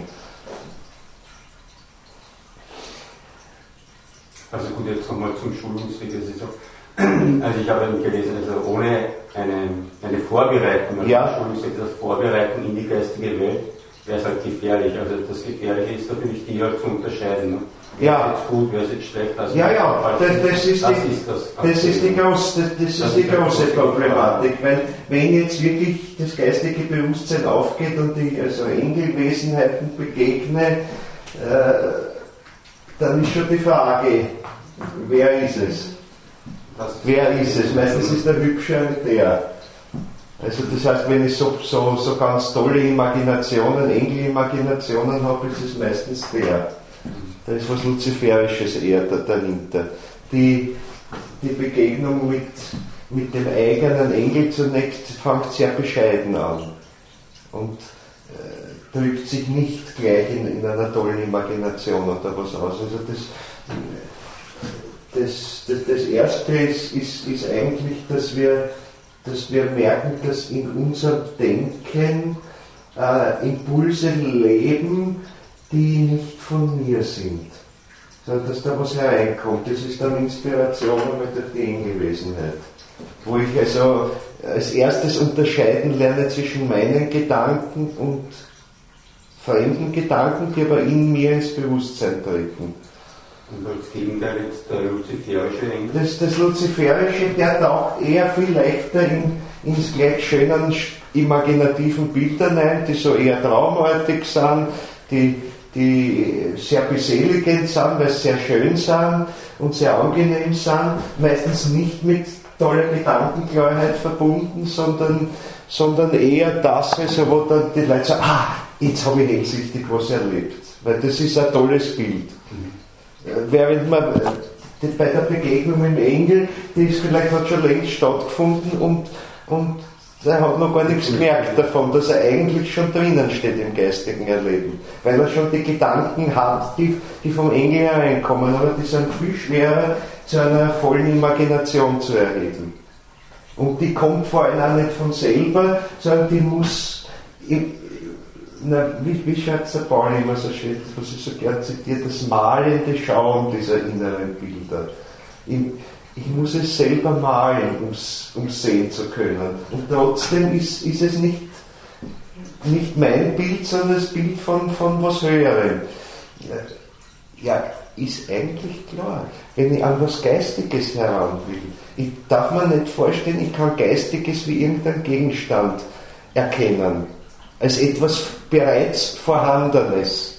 C: Also gut, jetzt kommen wir zum Schulungsweg. Also ich habe gelesen, also ohne eine, eine Vorbereitung, also ja. Schulungsweg, das Vorbereiten in die geistige Welt, wäre es halt gefährlich. Also das Gefährliche ist natürlich, die halt zu unterscheiden. Ne? Wer
A: ja.
C: ist jetzt gut, wer ist jetzt schlecht. Also
A: ja, ja, das, das, ist,
C: das,
A: die,
C: ist das,
A: das ist die, groß, das, das ist die große Problematik, weil wenn jetzt wirklich das geistige Bewusstsein aufgeht und ich also Engelwesenheiten begegne, äh, dann ist schon die Frage, wer ist es? Wer ist es? Meistens ist der Hübsche der. Also das heißt, wenn ich so, so, so ganz tolle Imaginationen, Engelimaginationen habe, ist es meistens der. Da ist was Luziferisches eher dahinter. Die, die Begegnung mit, mit dem eigenen Engel zunächst fängt sehr bescheiden an und äh, drückt sich nicht gleich in, in einer tollen Imagination oder was aus. Also das, das, das, das Erste ist, ist, ist eigentlich, dass wir, dass wir merken, dass in unserem Denken äh, Impulse leben, die nicht von mir sind, sondern dass da was hereinkommt. Das ist dann Inspiration mit der Engelwesenheit, wo ich also als erstes unterscheiden lerne zwischen meinen Gedanken und fremden Gedanken, die aber in mir ins Bewusstsein treten.
C: Und als Gegenteil jetzt der luziferische Engel?
A: Das, das Luziferische, der taucht eher viel leichter in, ins gleich schönen, imaginativen Bildern ein, die so eher traumartig sind, die die sehr beseligend sind, weil sie sehr schön sind und sehr angenehm sind, meistens nicht mit toller Gedankenklarheit verbunden, sondern, sondern eher das, also wo dann die Leute sagen, ah, jetzt habe ich hellsichtig was erlebt, weil das ist ein tolles Bild. Mhm. Während man die, bei der Begegnung mit dem Engel, die ist vielleicht hat schon längst stattgefunden und, und er hat noch gar nichts gemerkt davon, dass er eigentlich schon drinnen steht im geistigen Erleben, weil er schon die Gedanken hat, die, die vom Engel hereinkommen, aber die sind viel schwerer zu einer vollen Imagination zu erheben. Und die kommt vor allem auch nicht von selber, sondern die muss, im, na, wie, wie schaut der Paul immer so schön, was ich so gern zitiere, das malende Schauen dieser inneren Bilder. Im, Ich muss es selber malen, um es sehen zu können. Und trotzdem ist, ist es nicht, nicht mein Bild, sondern das Bild von, von was Höherem. Ja, ist eigentlich klar. Wenn ich an was Geistiges heran will, ich darf mir nicht vorstellen, ich kann Geistiges wie irgendein Gegenstand erkennen. Als etwas bereits Vorhandenes.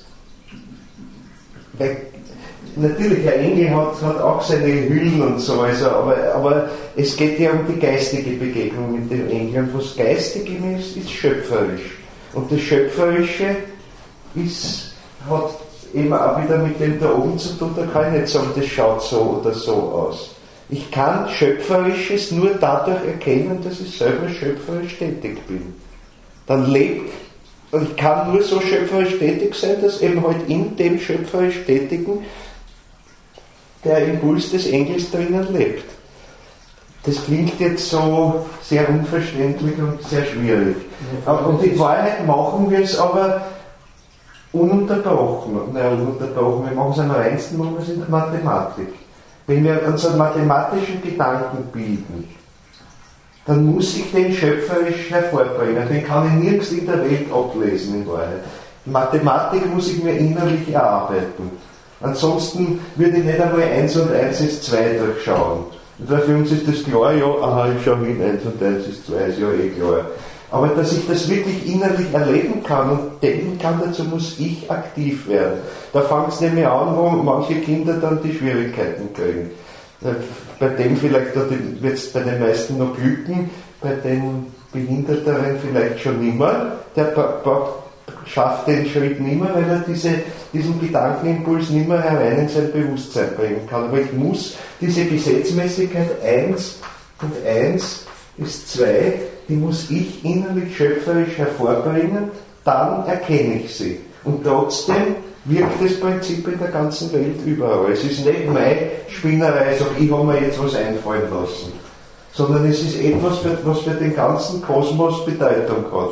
A: Weil natürlich, ein Engel hat, hat auch seine Hüllen und so, also, aber, aber es geht ja um die geistige Begegnung mit dem Engel. Und was geistig ist, ist schöpferisch. Und das Schöpferische ist, hat eben auch wieder mit dem da oben zu tun, da kann ich nicht sagen, das schaut so oder so aus. Ich kann Schöpferisches nur dadurch erkennen, dass ich selber schöpferisch tätig bin. Dann lebt, und ich kann nur so schöpferisch tätig sein, dass eben halt in dem schöpferisch Tätigen der Impuls des Engels drinnen lebt. Das klingt jetzt so sehr unverständlich und sehr schwierig. Und in Wahrheit machen wir es aber ununterbrochen. Naja, ununterbrochen, wir machen es am reinsten, machen wir es in der Mathematik. Wenn wir unseren mathematischen Gedanken bilden, dann muss ich den schöpferisch hervorbringen. Den kann ich nirgends in der Welt ablesen in Wahrheit. Mathematik muss ich mir innerlich erarbeiten. Ansonsten würde ich nicht einmal eins und eins ist zwei durchschauen. Und für uns ist das klar, ja, aha, ich schaue hin, eins und eins ist zwei, ist ja eh klar. Aber dass ich das wirklich innerlich erleben kann und denken kann, dazu muss ich aktiv werden. Da fängt es nämlich an, wo manche Kinder dann die Schwierigkeiten kriegen. Bei dem vielleicht wird es bei den meisten noch glücken, bei den Behinderteren vielleicht schon nimmer. Der schafft den Schritt nimmer, weil er diese, diesen Gedankenimpuls nimmer herein in sein Bewusstsein bringen kann. Aber ich muss diese Gesetzmäßigkeit eins und eins ist zwei, die muss ich innerlich schöpferisch hervorbringen, dann erkenne ich sie. Und trotzdem wirkt das Prinzip in der ganzen Welt überall. Es ist nicht meine Spinnerei, sag, ich habe mir jetzt was einfallen lassen, sondern es ist etwas, was für den ganzen Kosmos Bedeutung hat.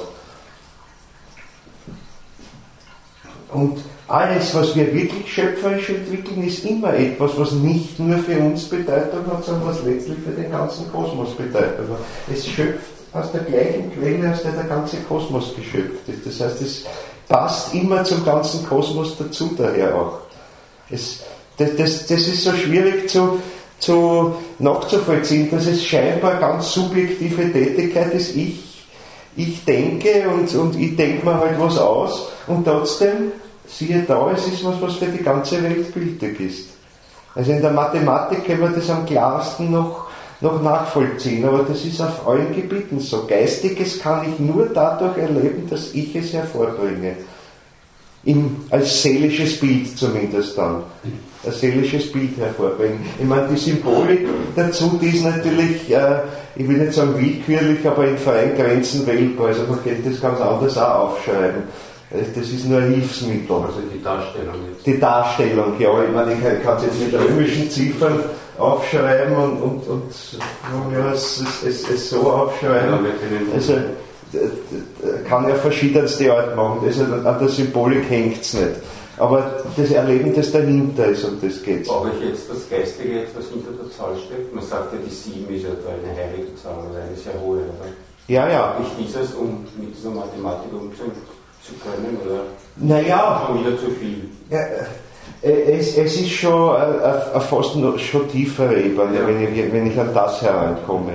A: Und alles, was wir wirklich schöpferisch entwickeln, ist immer etwas, was nicht nur für uns Bedeutung hat, sondern was letztlich für den ganzen Kosmos Bedeutung hat. Es schöpft aus der gleichen Quelle, aus der der ganze Kosmos geschöpft ist. Das heißt, es passt immer zum ganzen Kosmos dazu, daher auch. Es, das, das, das ist so schwierig zu, zu nachzuvollziehen, dass es scheinbar ganz subjektive Tätigkeit ist. Ich, ich denke und, und ich denke mir halt was aus und trotzdem, siehe da, es ist was, was für die ganze Welt gültig ist. Also in der Mathematik können wir das am klarsten noch, noch nachvollziehen, aber das ist auf allen Gebieten so. Geistiges kann ich nur dadurch erleben, dass ich es hervorbringe. Im, als seelisches Bild zumindest dann. Ein seelisches Bild hervorbringen. Ich meine, die Symbolik dazu, die ist natürlich, äh, ich will nicht sagen willkürlich, aber in freien Grenzen wählbar. Also man könnte das ganz anders auch aufschreiben. Das ist nur ein Hilfsmittel.
C: Also die Darstellung jetzt.
A: Die Darstellung, ja. Ich meine, ich kann es jetzt mit römischen Ziffern aufschreiben und, und, und ja, es, es, es so aufschreiben. Also, kann ja verschiedenste Art machen. Also, an der Symbolik hängt es nicht. Aber das Erleben, das dahinter ist, um das geht es.
C: Ob ich jetzt das Geistige jetzt, was hinter der Zahl steckt, man sagt ja, die sieben ist ja da eine heilige Zahl oder eine sehr hohe, oder?
A: Ja, ja.
C: Ich dieses, um mit dieser Mathematik umzugehen, zu können, oder?
A: Naja.
C: Schon wieder zu viel.
A: Ja, es, es ist schon eine fast noch, schon tiefere Ebene, ja. wenn, ich, wenn ich an das herankomme.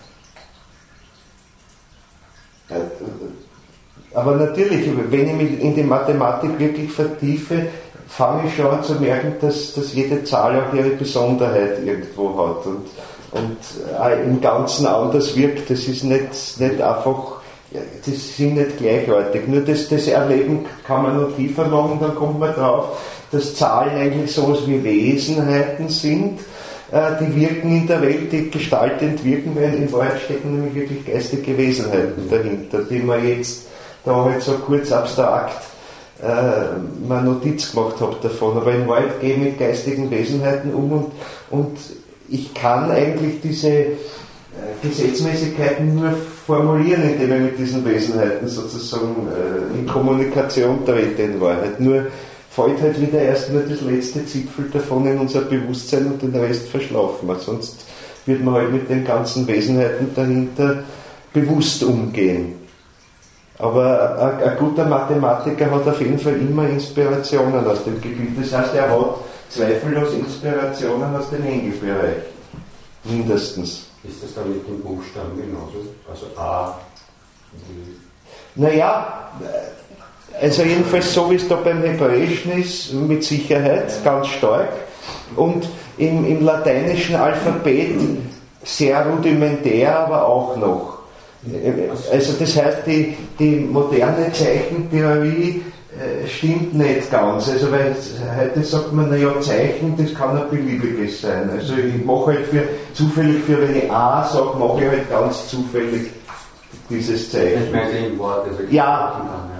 A: Aber natürlich, wenn ich mich in die Mathematik wirklich vertiefe, fange ich schon an zu merken, dass, dass jede Zahl auch ihre Besonderheit irgendwo hat und, und im Ganzen anders wirkt. Das ist nicht, nicht einfach, das sind nicht gleichartig. Nur das, das Erleben kann man noch tiefer machen, dann kommt man drauf, dass Zahlen eigentlich sowas wie Wesenheiten sind, die wirken in der Welt, die gestaltend wirken, weil in Wahrheit stecken nämlich wirklich geistige Wesenheiten dahinter, die man jetzt da halt so kurz abstrakt äh, mal Notiz gemacht habe davon. Aber in Wahrheit gehe ich mit geistigen Wesenheiten um und, und ich kann eigentlich diese äh, Gesetzmäßigkeiten nur formulieren, indem ich mit diesen Wesenheiten sozusagen äh, in Kommunikation trete in Wahrheit. Nur fällt halt wieder erst nur das letzte Zipfel davon in unser Bewusstsein und den Rest verschlafen wir. Sonst wird man halt mit den ganzen Wesenheiten dahinter bewusst umgehen. Aber ein, ein guter Mathematiker hat auf jeden Fall immer Inspirationen aus dem Gebiet. Das heißt, er hat zweifellos Inspirationen aus dem Engelbereich. Mindestens.
C: Ist das dann mit den Buchstaben genauso? Also A, B?
A: Naja, also jedenfalls so wie es da beim Hebräischen ist, mit Sicherheit, ganz stark. Und im, im lateinischen Alphabet sehr rudimentär, aber auch noch. Also das heißt, die, die moderne Zeichentheorie äh, stimmt nicht ganz. Also weil heute sagt man, naja, Zeichen, das kann ein beliebiges sein. Also ich mache halt für, zufällig für, wenn ich A sage, mache ich halt ganz zufällig dieses Zeichen.
C: Ich meine im Wort. Also
A: ja.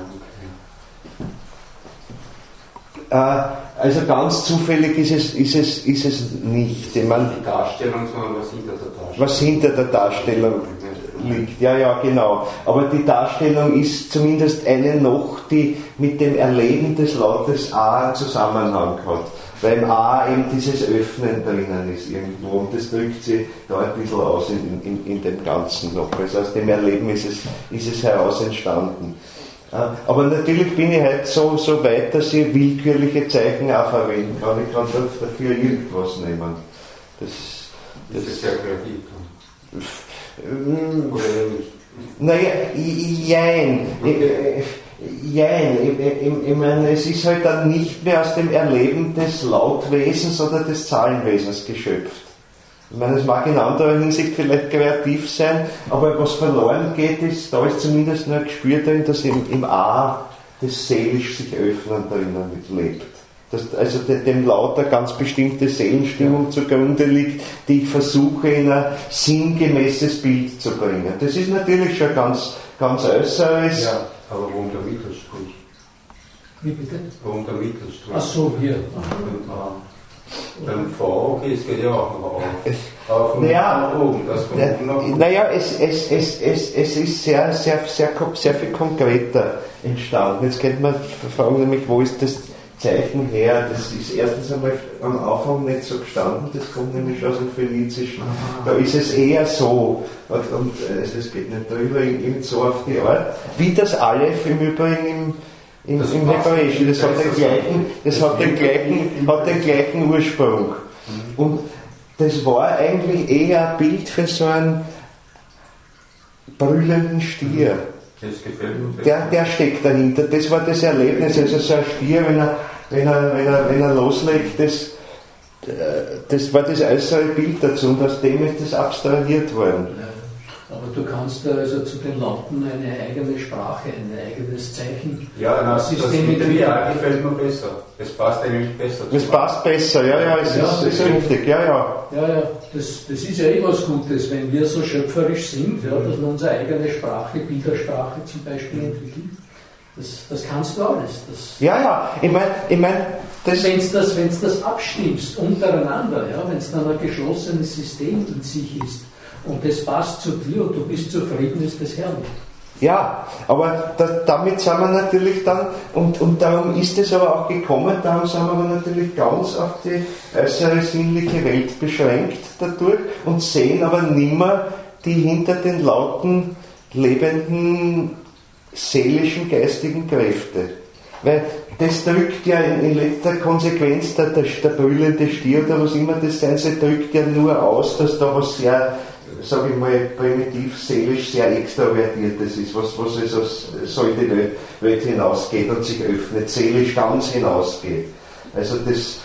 A: Äh, also ganz zufällig ist es, ist es, ist es nicht. Ich meine,
C: die Darstellung, sondern was hinter der Darstellung.
A: Was hinter der Darstellung liegt. Ja, ja, genau. Aber die Darstellung ist zumindest eine noch, die mit dem Erleben des Lautes A einen Zusammenhang hat. Weil im A eben dieses Öffnen drinnen ist irgendwo und das drückt sich da ein bisschen aus in, in, in dem Ganzen noch. Also aus dem Erleben ist es, ist es heraus entstanden. Aber natürlich bin ich heute so, so weit, dass ich willkürliche Zeichen auch verwenden kann. Ich kann dafür irgendwas nehmen. Das,
C: das, das ist sehr kreativ.
A: Ähm, naja, jein. Okay. Jein. Ich, ich, ich meine, es ist halt dann nicht mehr aus dem Erleben des Lautwesens oder des Zahlenwesens geschöpft. Ich meine, es mag in anderer Hinsicht vielleicht kreativ sein, aber was verloren geht, ist, da ist zumindest nur ein Gespür drin, dass im, im A das seelisch sich öffnen drinnen lebt. Dass also dem Laut eine ganz bestimmte Seelenstimmung zugrunde liegt, die ich versuche in ein sinngemäßes Bild zu bringen. Das ist natürlich schon ganz, ganz Äußeres.
C: Ja, aber warum der Widerspruch?
B: Wie bitte?
C: Warum der Mittelstrom?
B: Ach so, hier.
C: Beim V, okay, es geht ja auch noch auf. Aber von
A: naja,
C: oben, das von
A: na,
C: oben nach oben.
A: Naja, es, es, es, es, es ist sehr, sehr, sehr, sehr viel konkreter entstanden. Jetzt könnte man fragen, nämlich, wo ist das Zeichen her? Das ist erstens einmal am Anfang nicht so gestanden, das kommt nämlich aus dem Phönizischen. Da ist es eher so, und, und also es geht nicht drüber, irgend so auf die Art, wie das Aleph im Übrigen im Im,
C: das
A: im Hebräischen, das hat den gleichen, das hat den gleichen, hat den gleichen Ursprung. Und das war eigentlich eher ein Bild für so einen brüllenden Stier.
C: Das gefällt mir.
A: Der, der steckt dahinter. Das war das Erlebnis. Also so ein Stier, wenn er, wenn er, wenn er, wenn er loslegt, das, das war das äußere Bild dazu und aus dem ist das abstrahiert worden.
B: Aber du kannst also zu den Lauten eine eigene Sprache, ein eigenes Zeichen.
C: Ja, na, das System mit dem Jahr gefällt mir besser. Es passt eigentlich besser.
A: Es passt besser, ja, ja, es
B: ja,
A: ist, ist richtig, ja, ja.
B: Ja, ja, das, das ist ja eh was Gutes, wenn wir so schöpferisch sind, ja, dass wir unsere eigene Sprache, Bildersprache zum Beispiel entwickeln. Das, das kannst du alles. Das
A: ja, ja, ich meine, ich mein,
B: wenn du das, wenn's das abstimmst untereinander, ja, wenn es dann ein geschlossenes System in sich ist, und das passt zu dir und du bist zufrieden, ist das herrlich.
A: Ja, aber da, damit sind wir natürlich dann, und, und darum ist es aber auch gekommen, darum sind wir aber natürlich ganz auf die äußere sinnliche Welt beschränkt dadurch und sehen aber nimmer die hinter den lauten, lebenden, seelischen, geistigen Kräfte. Weil das drückt ja in, in letzter Konsequenz, der, der, der brüllende Stier oder was immer das sein soll, drückt ja nur aus, dass da was sehr, sage ich mal, primitiv, seelisch sehr extravertiertes ist, was, was also sollte die Welt, Welt hinausgeht und sich öffnet, seelisch ganz hinausgeht. Also das,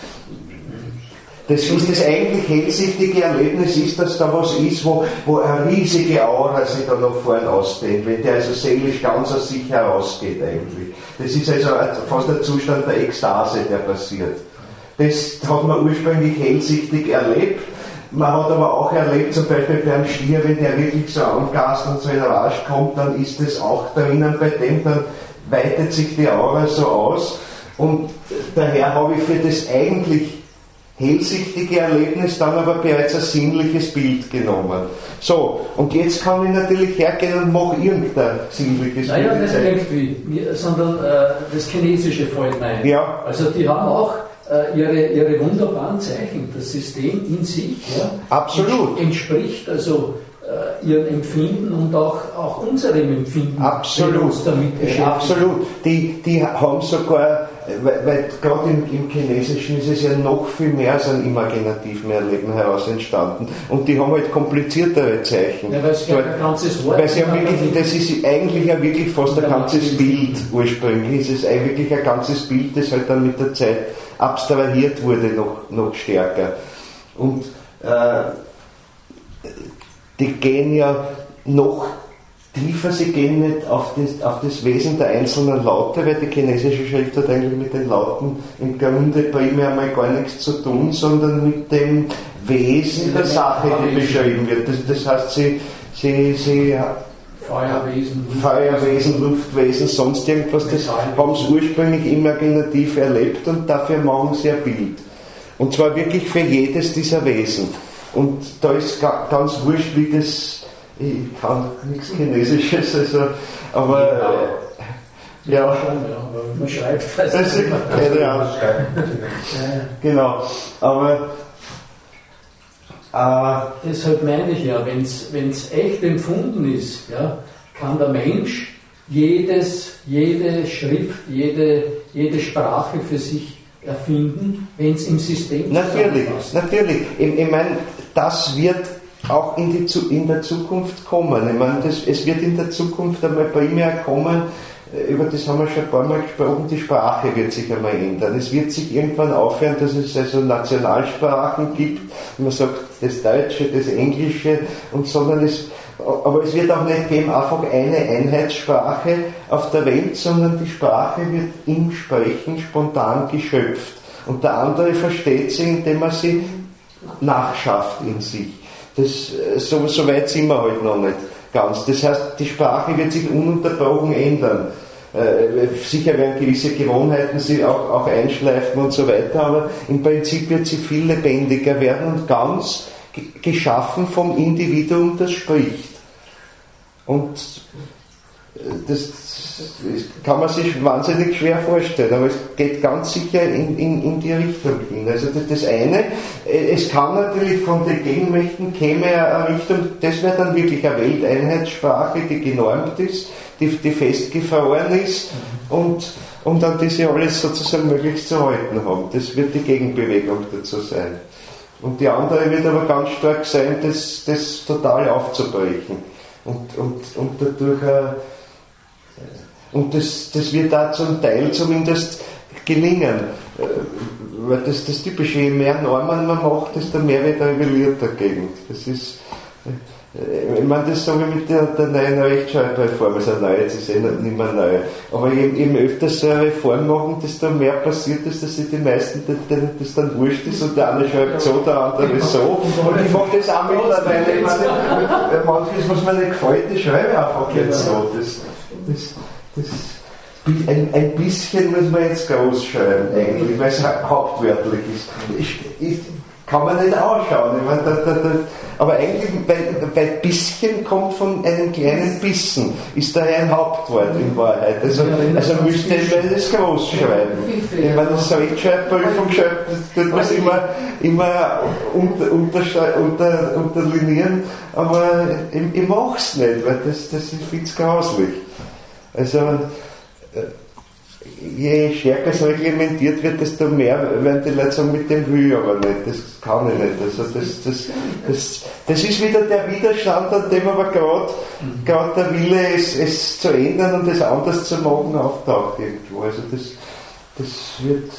A: das ist das eigentlich hellsichtige Erlebnis ist, dass da was ist, wo, wo eine riesige Aura sich da nach vorn ausdehnt, wenn der also seelisch ganz aus sich herausgeht eigentlich. Das ist also fast der Zustand der Ekstase, der passiert. Das hat man ursprünglich hellsichtig erlebt. Man hat aber auch erlebt, zum Beispiel beim Stier, wenn der wirklich so angast und so in Rausch kommt, dann ist das auch drinnen bei dem, dann weitet sich die Aura so aus und daher habe ich für das eigentlich hellsichtige Erlebnis dann aber bereits ein sinnliches Bild genommen. So, und jetzt kann ich natürlich hergehen und mache irgendein sinnliches
B: naja,
A: Bild.
B: Naja, nicht irgendwie, sondern äh, das Chinesische fällt mir ein.
A: Ja.
B: Also die haben auch Ihre, ihre wunderbaren Zeichen. Das System in sich ja,
A: absolut.
B: entspricht also äh, ihrem Empfinden und auch, auch unserem Empfinden.
A: Absolut.
B: Damit
A: ja, absolut. Die, die haben sogar, weil, weil gerade im, im Chinesischen ist es ja noch viel mehr aus einem imaginativen Erleben heraus entstanden. Und die haben halt kompliziertere Zeichen.
B: Ja, weil es
A: weil,
B: ein ganzes Wort
A: weil sie haben wirklich, das ist eigentlich ja wirklich fast ein ganzes Bild ursprünglich. Es ist eigentlich wirklich ein ganzes Bild, das halt dann mit der Zeit abstrahiert wurde noch, noch stärker. Und äh, die gehen ja noch tiefer, sie gehen nicht auf das, auf das Wesen der einzelnen Laute, weil die chinesische Schrift hat eigentlich mit den Lauten im Grunde primär mal gar nichts zu tun, sondern mit dem Wesen der Sache, die beschrieben wird. Das, das heißt, sie, sie, sie
B: Feuerwesen,
A: Feuerwesen, Luftwesen, sonst irgendwas, das haben sie ursprünglich imaginativ erlebt und dafür machen sie ein Bild. Und zwar wirklich für jedes dieser Wesen. Und da ist ganz wurscht, wie das, ich kann nichts Chinesisches, also, aber äh, ja,
B: man schreibt fast
A: das ist, keine Ahnung. Genau, aber
B: Äh, Deshalb meine ich ja, wenn es echt empfunden ist, ja, kann der Mensch jedes, jede Schrift, jede, jede Sprache für sich erfinden, wenn es im System
A: natürlich,
B: passt.
A: Natürlich. Ich, ich meine, das wird auch in, die, in der Zukunft kommen. Ich meine, das, es wird in der Zukunft einmal primär kommen, über das haben wir schon ein paar Mal gesprochen, die Sprache wird sich einmal ändern. Es wird sich irgendwann aufhören, dass es also Nationalsprachen gibt, man sagt das Deutsche, das Englische, und sondern es, aber es wird auch nicht geben, einfach eine Einheitssprache auf der Welt, sondern die Sprache wird im Sprechen spontan geschöpft. Und der andere versteht sie, indem er sie nachschafft in sich. Das, so, so weit sind wir halt noch nicht ganz. Das heißt, die Sprache wird sich ununterbrochen ändern. Äh, sicher werden gewisse Gewohnheiten sie auch, auch einschleifen und so weiter, aber im Prinzip wird sie viel lebendiger werden und ganz g- geschaffen vom Individuum, das spricht. Und das kann man sich wahnsinnig schwer vorstellen, aber es geht ganz sicher in, in, in die Richtung hin. Also das, das eine, es kann natürlich von den Gegenmächten käme eine Richtung, das wäre dann wirklich eine Welteinheitssprache, die genormt ist, die, die festgefroren ist und, und an die sie alles sozusagen möglichst zu halten haben. Das wird die Gegenbewegung dazu sein. Und die andere wird aber ganz stark sein, das, das total aufzubrechen und, und, und dadurch eine Und das, das wird da zum Teil zumindest gelingen. Weil das, das Typische, je mehr Normen man macht, desto mehr wird rebelliert dagegen. Das ist, ich meine, das so wie mit der, der neuen Rechtschreibreform. Also neu, jetzt ist eh nicht mehr neu. Aber je, je öfter so eine Reform machen, desto mehr passiert ist, dass sich die meisten denen das dann wurscht ist und der eine schreibt so, der andere so. Und ich mache das auch mittlerweile. Ich meine, manches, was mir nicht gefällt, das schreibe ich einfach jetzt so. Das, das, Das, ein, ein bisschen muss man jetzt groß schreiben eigentlich, weil es hauptwörtlich ist. Ich, ich, kann man nicht ausschauen. Ich meine, da, da, da, aber eigentlich bei, bei bisschen kommt von einem kleinen Bissen, ist da ein Hauptwort in Wahrheit. Also, also müsste man das groß schreiben. Ich meine, das Rechtschreibprüfung schreibt, das tut man immer, immer unter, unter, unter, unterlinieren, aber ich, ich mache es nicht, weil das, das ist viel zu grauslich. Also, je stärker es reglementiert wird, desto mehr werden die Leute sagen, mit dem will ich aber nicht, das kann ich nicht. Also das, das, das, das ist wieder der Widerstand, an dem aber gerade der Wille, es, es zu ändern und es anders zu machen, auftaucht irgendwo. Also das, das wird,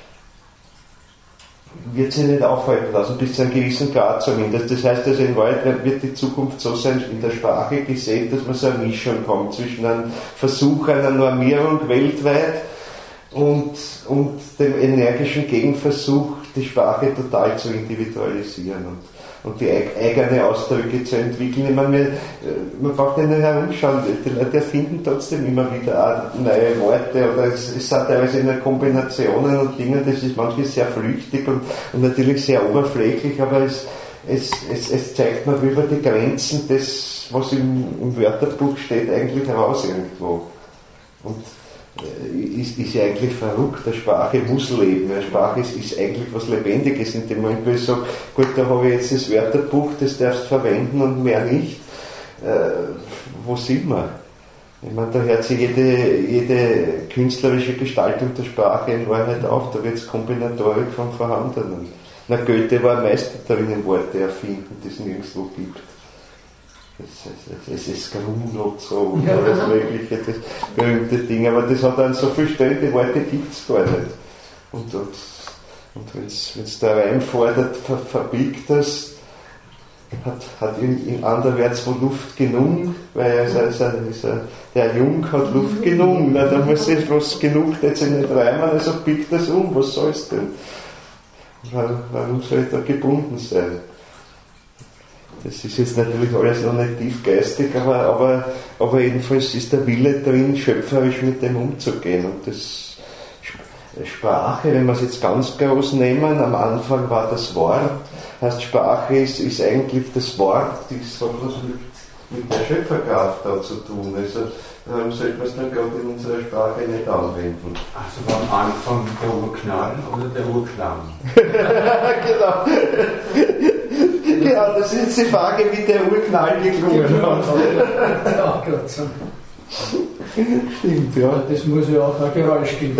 A: wird sich nicht aufhalten lassen, bis zu einem gewissen Grad zumindest. Das heißt also, in Wahrheit wird die Zukunft so sein, in der Sprache gesehen, dass man so eine Mischung kommt zwischen einem Versuch einer Normierung weltweit und, und dem energischen Gegenversuch, die Sprache total zu individualisieren und, und die eigene Ausdrücke zu entwickeln. Ich meine, man braucht ja nicht herumschauen, die Leute erfinden trotzdem immer wieder auch neue Worte oder es, es sind teilweise in Kombinationen und Dingen, das ist manchmal sehr flüchtig und, und natürlich sehr oberflächlich, aber es, es, es, es zeigt mal über die Grenzen des, was im, im Wörterbuch steht, eigentlich heraus irgendwo. Und Ist, ist ja eigentlich verrückt, eine Sprache muss leben, eine Sprache ist, ist eigentlich was Lebendiges, in dem Moment, wo ich sage, gut, da habe ich jetzt das Wörterbuch, das darfst du verwenden und mehr nicht. Äh, wo sind wir? Ich meine, da hört sich jede, jede künstlerische Gestaltung der Sprache in Wahrheit auf, da wird es Kombinatorik vom Vorhandenen. Na, Goethe war Meister darin, Worte erfinden, die es nirgendwo gibt. Es ist Grunlotzo und alles Mögliche, das berühmte Ding, aber das hat dann so viele Stellen, die Worte gibt es gar nicht. Und, und, und wenn es da reinfordert, ver, verbiegt das, hat, hat in, in anderwärts wo Luft genug, weil also, also, also, der Jung hat Luft genug, na, da muss ich was genug jetzt nicht reimen, also biegt das um, was soll es denn? Warum soll ich da gebunden sein? Das ist jetzt natürlich alles noch nicht tiefgeistig, aber, aber, aber jedenfalls ist der Wille drin, schöpferisch mit dem umzugehen. Und das Sprache, wenn wir es jetzt ganz groß nehmen, am Anfang war das Wort, heißt Sprache ist, ist eigentlich das Wort, das hat was mit, mit der Schöpferkraft da zu tun. Also darum sollte man es dann gerade in unserer Sprache nicht anwenden.
C: Also war am Anfang der Urknall oder der Urklang?
A: Genau. Genau, das ist jetzt die Frage, wie der Urknall geklungen hat.
B: Ja, gerade so.
A: Stimmt, ja.
B: Das muss ja auch ein Geräusch geben.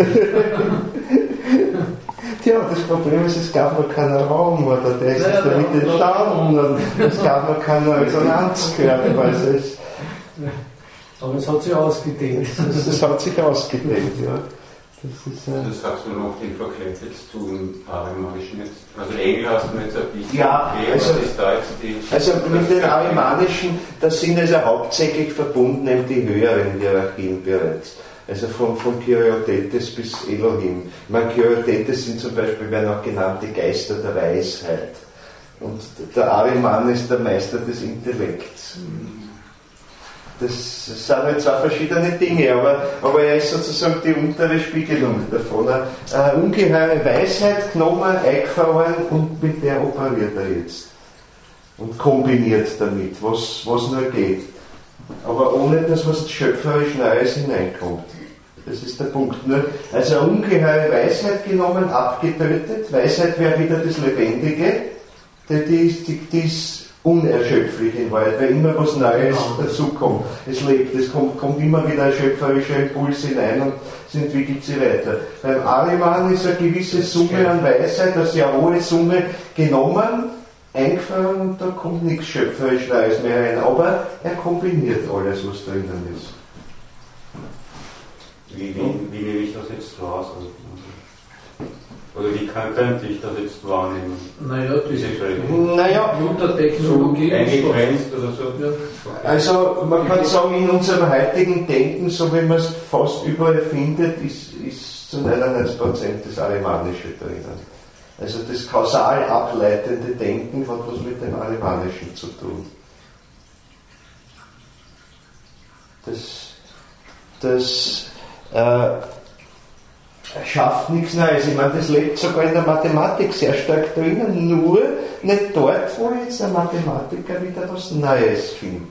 A: Tja, das Problem ist, es gab noch keinen Raum, oder der ist ja, damit entstanden und es gab noch keinen Resonanzkörper. Also es,
B: aber es hat sich ausgedehnt.
A: Es, es hat sich ausgedehnt, ja. Das, ist, äh
C: das sagst du noch im Vergleich jetzt zum Arimanischen jetzt. Also Engel hast du jetzt ein bisschen.
A: Ja,
C: okay,
A: also,
C: ist da jetzt die
A: also mit den Arimanischen, da sind also hauptsächlich verbunden eben die höheren Hierarchien bereits. Also von, von Kyriotetes bis Elohim. Ich meine, Kyriotetes sind zum Beispiel, werden auch genannt, die Geister der Weisheit. Und der Ariman ist der Meister des Intellekts. Das sind halt zwei verschiedene Dinge, aber, aber er ist sozusagen die untere Spiegelung davon. Eine ungeheure Weisheit genommen, eingefahren und mit der operiert er jetzt. Und kombiniert damit, was, was nur geht. Aber ohne das, was schöpferisch Neues hineinkommt. Das ist der Punkt. Nur, also eine ungeheure Weisheit genommen, abgetötet. Weisheit wäre wieder das Lebendige, die, die, die, die ist unerschöpflich in Wahrheit, weil immer was Neues dazukommt. Es lebt, es kommt, kommt immer wieder ein schöpferischer Impuls hinein und es entwickelt sich weiter. Beim Ahriman ist eine gewisse Summe an Weisheit, eine sehr hohe Summe genommen, eingefahren und da kommt nichts schöpferisch Neues mehr rein. Aber er kombiniert alles, was drinnen ist.
C: Wie, wie, wie nehme ich das jetzt raus? Oder wie kann, könnte ich das jetzt wahrnehmen?
B: Naja, diese
A: naja,
B: Computertechnologie
C: eingegrenzt oder so.
B: Ja.
A: Also man kann sagen, in unserem heutigen Denken, so wie man es fast überall findet, ist, ist zu neunundneunzig Prozent das Arimanische drinnen. Also das kausal ableitende Denken hat was mit dem Arimanischen zu tun. Das, das äh, schafft nichts Neues. Ich meine, das lebt sogar in der Mathematik sehr stark drinnen, nur nicht dort, wo jetzt der Mathematiker wieder was Neues findet.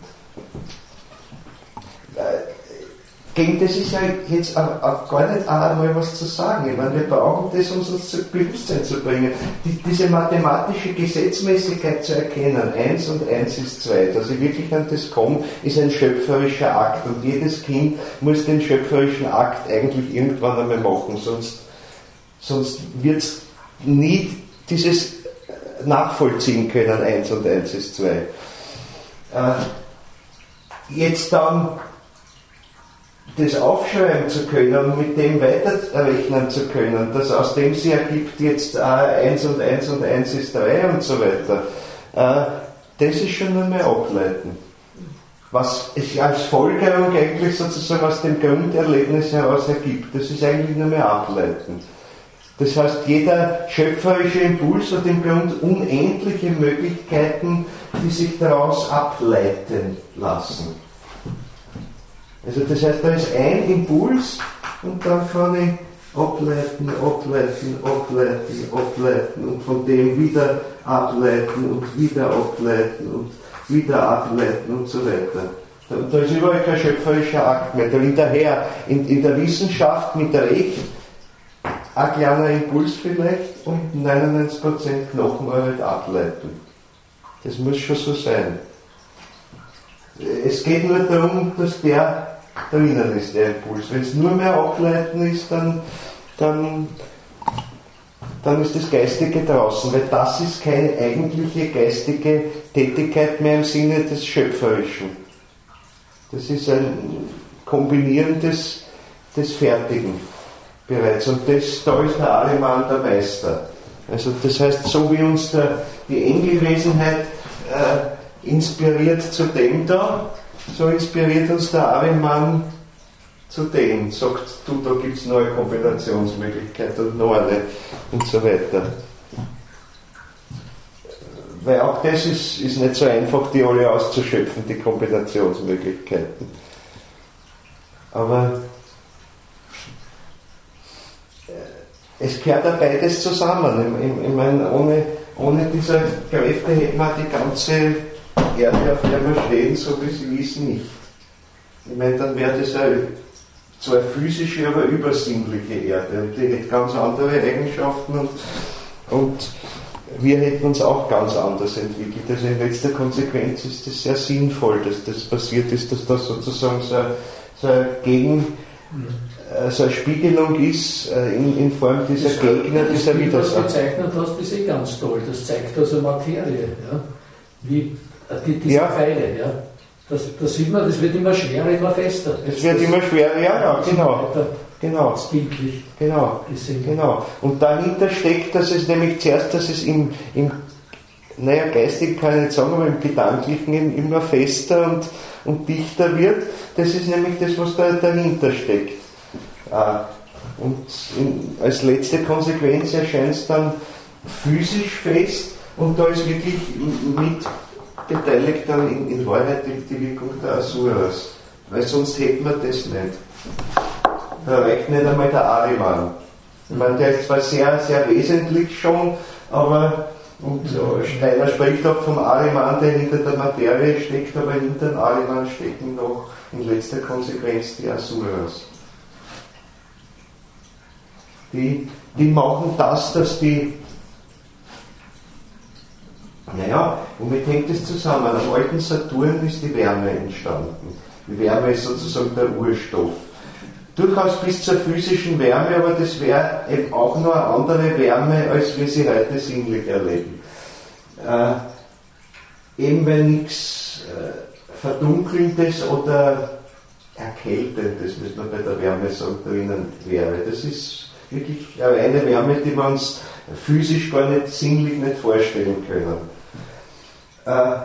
A: Gegen das ist ja jetzt auch, auch gar nicht einmal was zu sagen. Ich meine, wir brauchen das, um uns zu Bewusstsein zu bringen. Die, diese mathematische Gesetzmäßigkeit zu erkennen, eins und eins ist zwei, dass ich wirklich an das komme, ist ein schöpferischer Akt. Und jedes Kind muss den schöpferischen Akt eigentlich irgendwann einmal machen, sonst, sonst wird es nie dieses nachvollziehen können, eins und eins ist zwei. Äh, jetzt dann das aufschreiben zu können und mit dem weiterrechnen zu können, dass aus dem sie ergibt jetzt äh, eins und eins und eins ist drei und so weiter, äh, das ist schon nur mehr ableiten. Was sich als Folgerung eigentlich sozusagen aus dem Grunderlebnis heraus ergibt, das ist eigentlich nur mehr ableiten. Das heißt, jeder schöpferische Impuls hat im Grund unendliche Möglichkeiten, die sich daraus ableiten lassen. Also das heißt, da ist ein Impuls und dann kann ich ableiten, ableiten, ableiten, ableiten und von dem wieder ableiten und wieder ableiten und wieder ableiten und so weiter. Da, da ist überall kein schöpferischer Akt mehr. Da hinterher, in, in der Wissenschaft mit Recht, ein kleiner Impuls vielleicht und neunundneunzig Prozent Knochenarbeit ableiten. Das muss schon so sein. Es geht nur darum, dass der drinnen ist, der Impuls. Wenn es nur mehr ableiten ist, dann, dann, dann ist das Geistige draußen, weil das ist keine eigentliche geistige Tätigkeit mehr im Sinne des Schöpferischen. Das ist ein Kombinieren des, des Fertigen bereits. Und das, da ist der Ahriman der Meister. Also das heißt, so wie uns der, die Engelwesenheit äh, inspiriert zu dem da, so inspiriert uns der Ahriman zu dem, sagt, du, da gibt es neue Kombinationsmöglichkeiten und noch eine und so weiter. Weil auch das ist, ist nicht so einfach, die alle auszuschöpfen, die Kombinationsmöglichkeiten. Aber es gehört ja beides zusammen. Ich, ich, ich meine, ohne, ohne diese Kräfte hätte man die ganze Erde, auf der wir stehen, so wie sie ist, nicht. Ich meine, dann wäre das eine zwar physische, aber übersinnliche Erde. Und die hätte ganz andere Eigenschaften und, und wir hätten uns auch ganz anders entwickelt. Also in letzter Konsequenz ist das sehr sinnvoll, dass das passiert ist, dass das sozusagen so, so eine Gegen, so eine Spiegelung ist in, in Form dieser das Gegner, dieser Widersacher.
B: Was du gezeichnet hast, ist eh ganz toll. Das zeigt also Materie. Ja? Wie Die, diese ja. Pfeile, ja. Das, das sieht man, das wird immer schwerer, immer fester.
A: Es wird immer schwerer, ja, ja, genau. Genau.
B: Bildlich
A: genau. genau. Und dahinter steckt, dass es nämlich zuerst, dass es im, im naja, geistig kann ich nicht sagen, aber im Gedanklichen immer fester und, und dichter wird. Das ist nämlich das, was da dahinter steckt. Und in, als letzte Konsequenz erscheint es dann physisch fest und da ist wirklich mit beteiligt dann in, in Wahrheit die, die Wirkung der Asuras. weil sonst hätten wir das nicht. Da reicht nicht einmal der Ariman. Ich meine, der ist zwar sehr, sehr wesentlich schon, aber, und Steiner spricht auch vom Ariman, der hinter der Materie steckt, aber hinter dem Ariman stecken noch in letzter Konsequenz die Asuras. Die, die machen das, dass die, naja, womit hängt das zusammen? Am alten Saturn ist die Wärme entstanden. Die Wärme ist sozusagen der Urstoff. Durchaus bis zur physischen Wärme, aber das wäre eben auch nur eine andere Wärme, als wir sie heute sinnlich erleben. Äh, eben weil nichts äh, Verdunkelndes oder Erkältendes, müssen wir bei der Wärme sagen, drinnen wäre. Das ist wirklich eine Wärme, die wir uns physisch gar nicht, sinnlich nicht vorstellen können. Äh,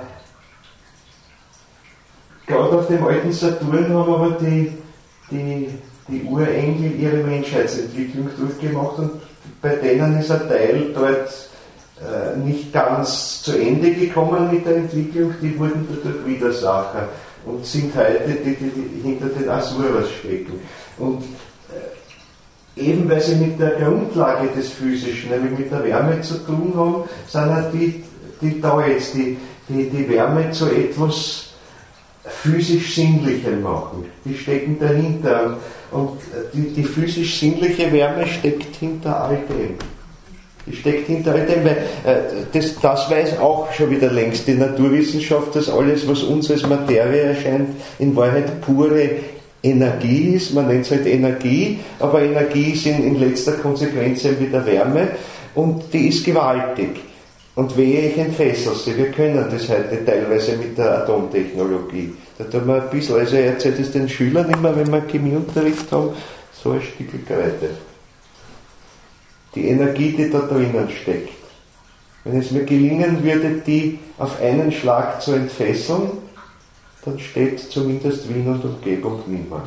A: Gerade auf dem alten Saturn haben aber die, die die Urengel ihre Menschheitsentwicklung durchgemacht und bei denen ist ein Teil dort äh, nicht ganz zu Ende gekommen mit der Entwicklung, die wurden dadurch Widersacher und sind heute die, die, die hinter den Asuras stecken. Und äh, eben weil sie mit der Grundlage des Physischen, nämlich mit der Wärme zu tun haben, sind halt die, die da jetzt die, die, die Wärme zu etwas physisch-sinnlichem machen. Die stecken dahinter. Und die, die physisch-sinnliche Wärme steckt hinter all dem. Die steckt hinter all dem, weil äh, das, das weiß auch schon wieder längst die Naturwissenschaft, dass alles, was uns als Materie erscheint, in Wahrheit pure Energie ist. Man nennt es halt Energie, aber Energie ist in, in letzter Konsequenz eben wieder Wärme und die ist gewaltig. Und wehe, ich entfessel sie. Wir können das heute teilweise mit der Atomtechnologie. Da tun wir ein bisschen, also ich erzähle das den Schülern immer, wenn wir Chemieunterricht haben, so ein Stück Kreide. Die Energie, die da drinnen steckt. Wenn es mir gelingen würde, die auf einen Schlag zu entfesseln, dann steht zumindest Wien und Umgebung niemand.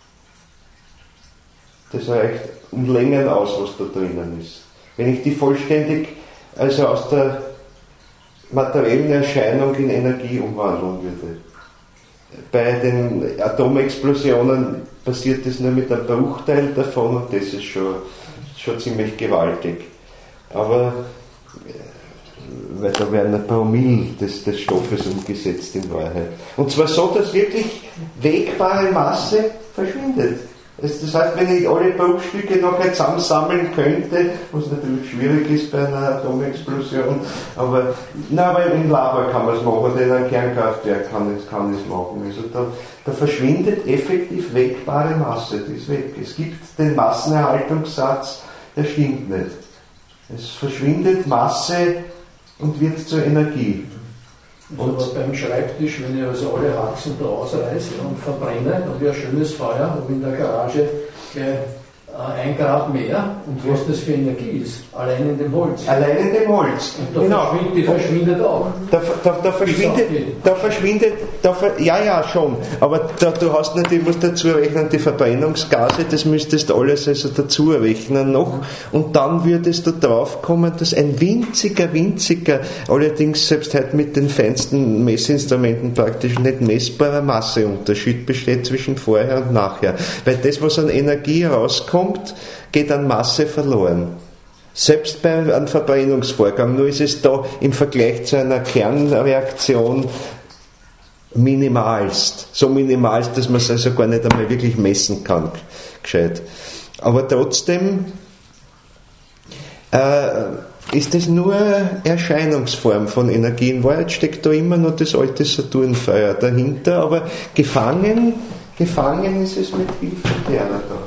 A: Das reicht um Längen aus, was da drinnen ist. Wenn ich die vollständig also aus der materiellen Erscheinung in Energie umwandeln würde. Bei den Atomexplosionen passiert das nur mit einem Bruchteil davon und das ist schon, schon ziemlich gewaltig. Aber weil da werden ein Promille des, des Stoffes umgesetzt in Wahrheit. Und zwar so, dass wirklich wegbare Masse verschwindet. Das heißt, wenn ich alle Bruchstücke nachher zusammensammeln könnte, was natürlich schwierig ist bei einer Atomexplosion, aber, na, aber im Labor kann man es machen, oder in einem Kernkraftwerk kann es, kann es machen. Also da, da verschwindet effektiv wegbare Masse, die ist weg. Es gibt den Massenerhaltungssatz, der stimmt nicht. Es verschwindet Masse und wird zur Energie.
B: Und also beim Schreibtisch, wenn ich also alle Haxen da ausreiße und verbrenne, dann wäre ein schönes Feuer, ob in der Garage gleich ein Grad mehr und was das für Energie ist, allein in dem Holz.
A: Allein in dem Holz.
B: Und da genau. verschwindet, die verschwindet auch.
A: Da, da, da verschwindet, da verschwindet, da ver, ja, ja, schon. Aber da, du hast natürlich, musst dazu rechnen, die Verbrennungsgase, das müsstest du alles also dazu rechnen noch. Und dann würdest du drauf kommen, dass ein winziger, winziger, allerdings selbst heute mit den feinsten Messinstrumenten praktisch nicht messbarer Masseunterschied besteht zwischen vorher und nachher. Weil das, was an Energie rauskommt, geht an Masse verloren. Selbst bei einem Verbrennungsvorgang, nur ist es da im Vergleich zu einer Kernreaktion minimalst. So minimalst, dass man es also gar nicht einmal wirklich messen kann. Gescheit. Aber trotzdem äh, ist das nur Erscheinungsform von Energie. In Wahrheit steckt da immer noch das alte Saturnfeuer dahinter, aber gefangen, gefangen ist es mit Hilfe derer da.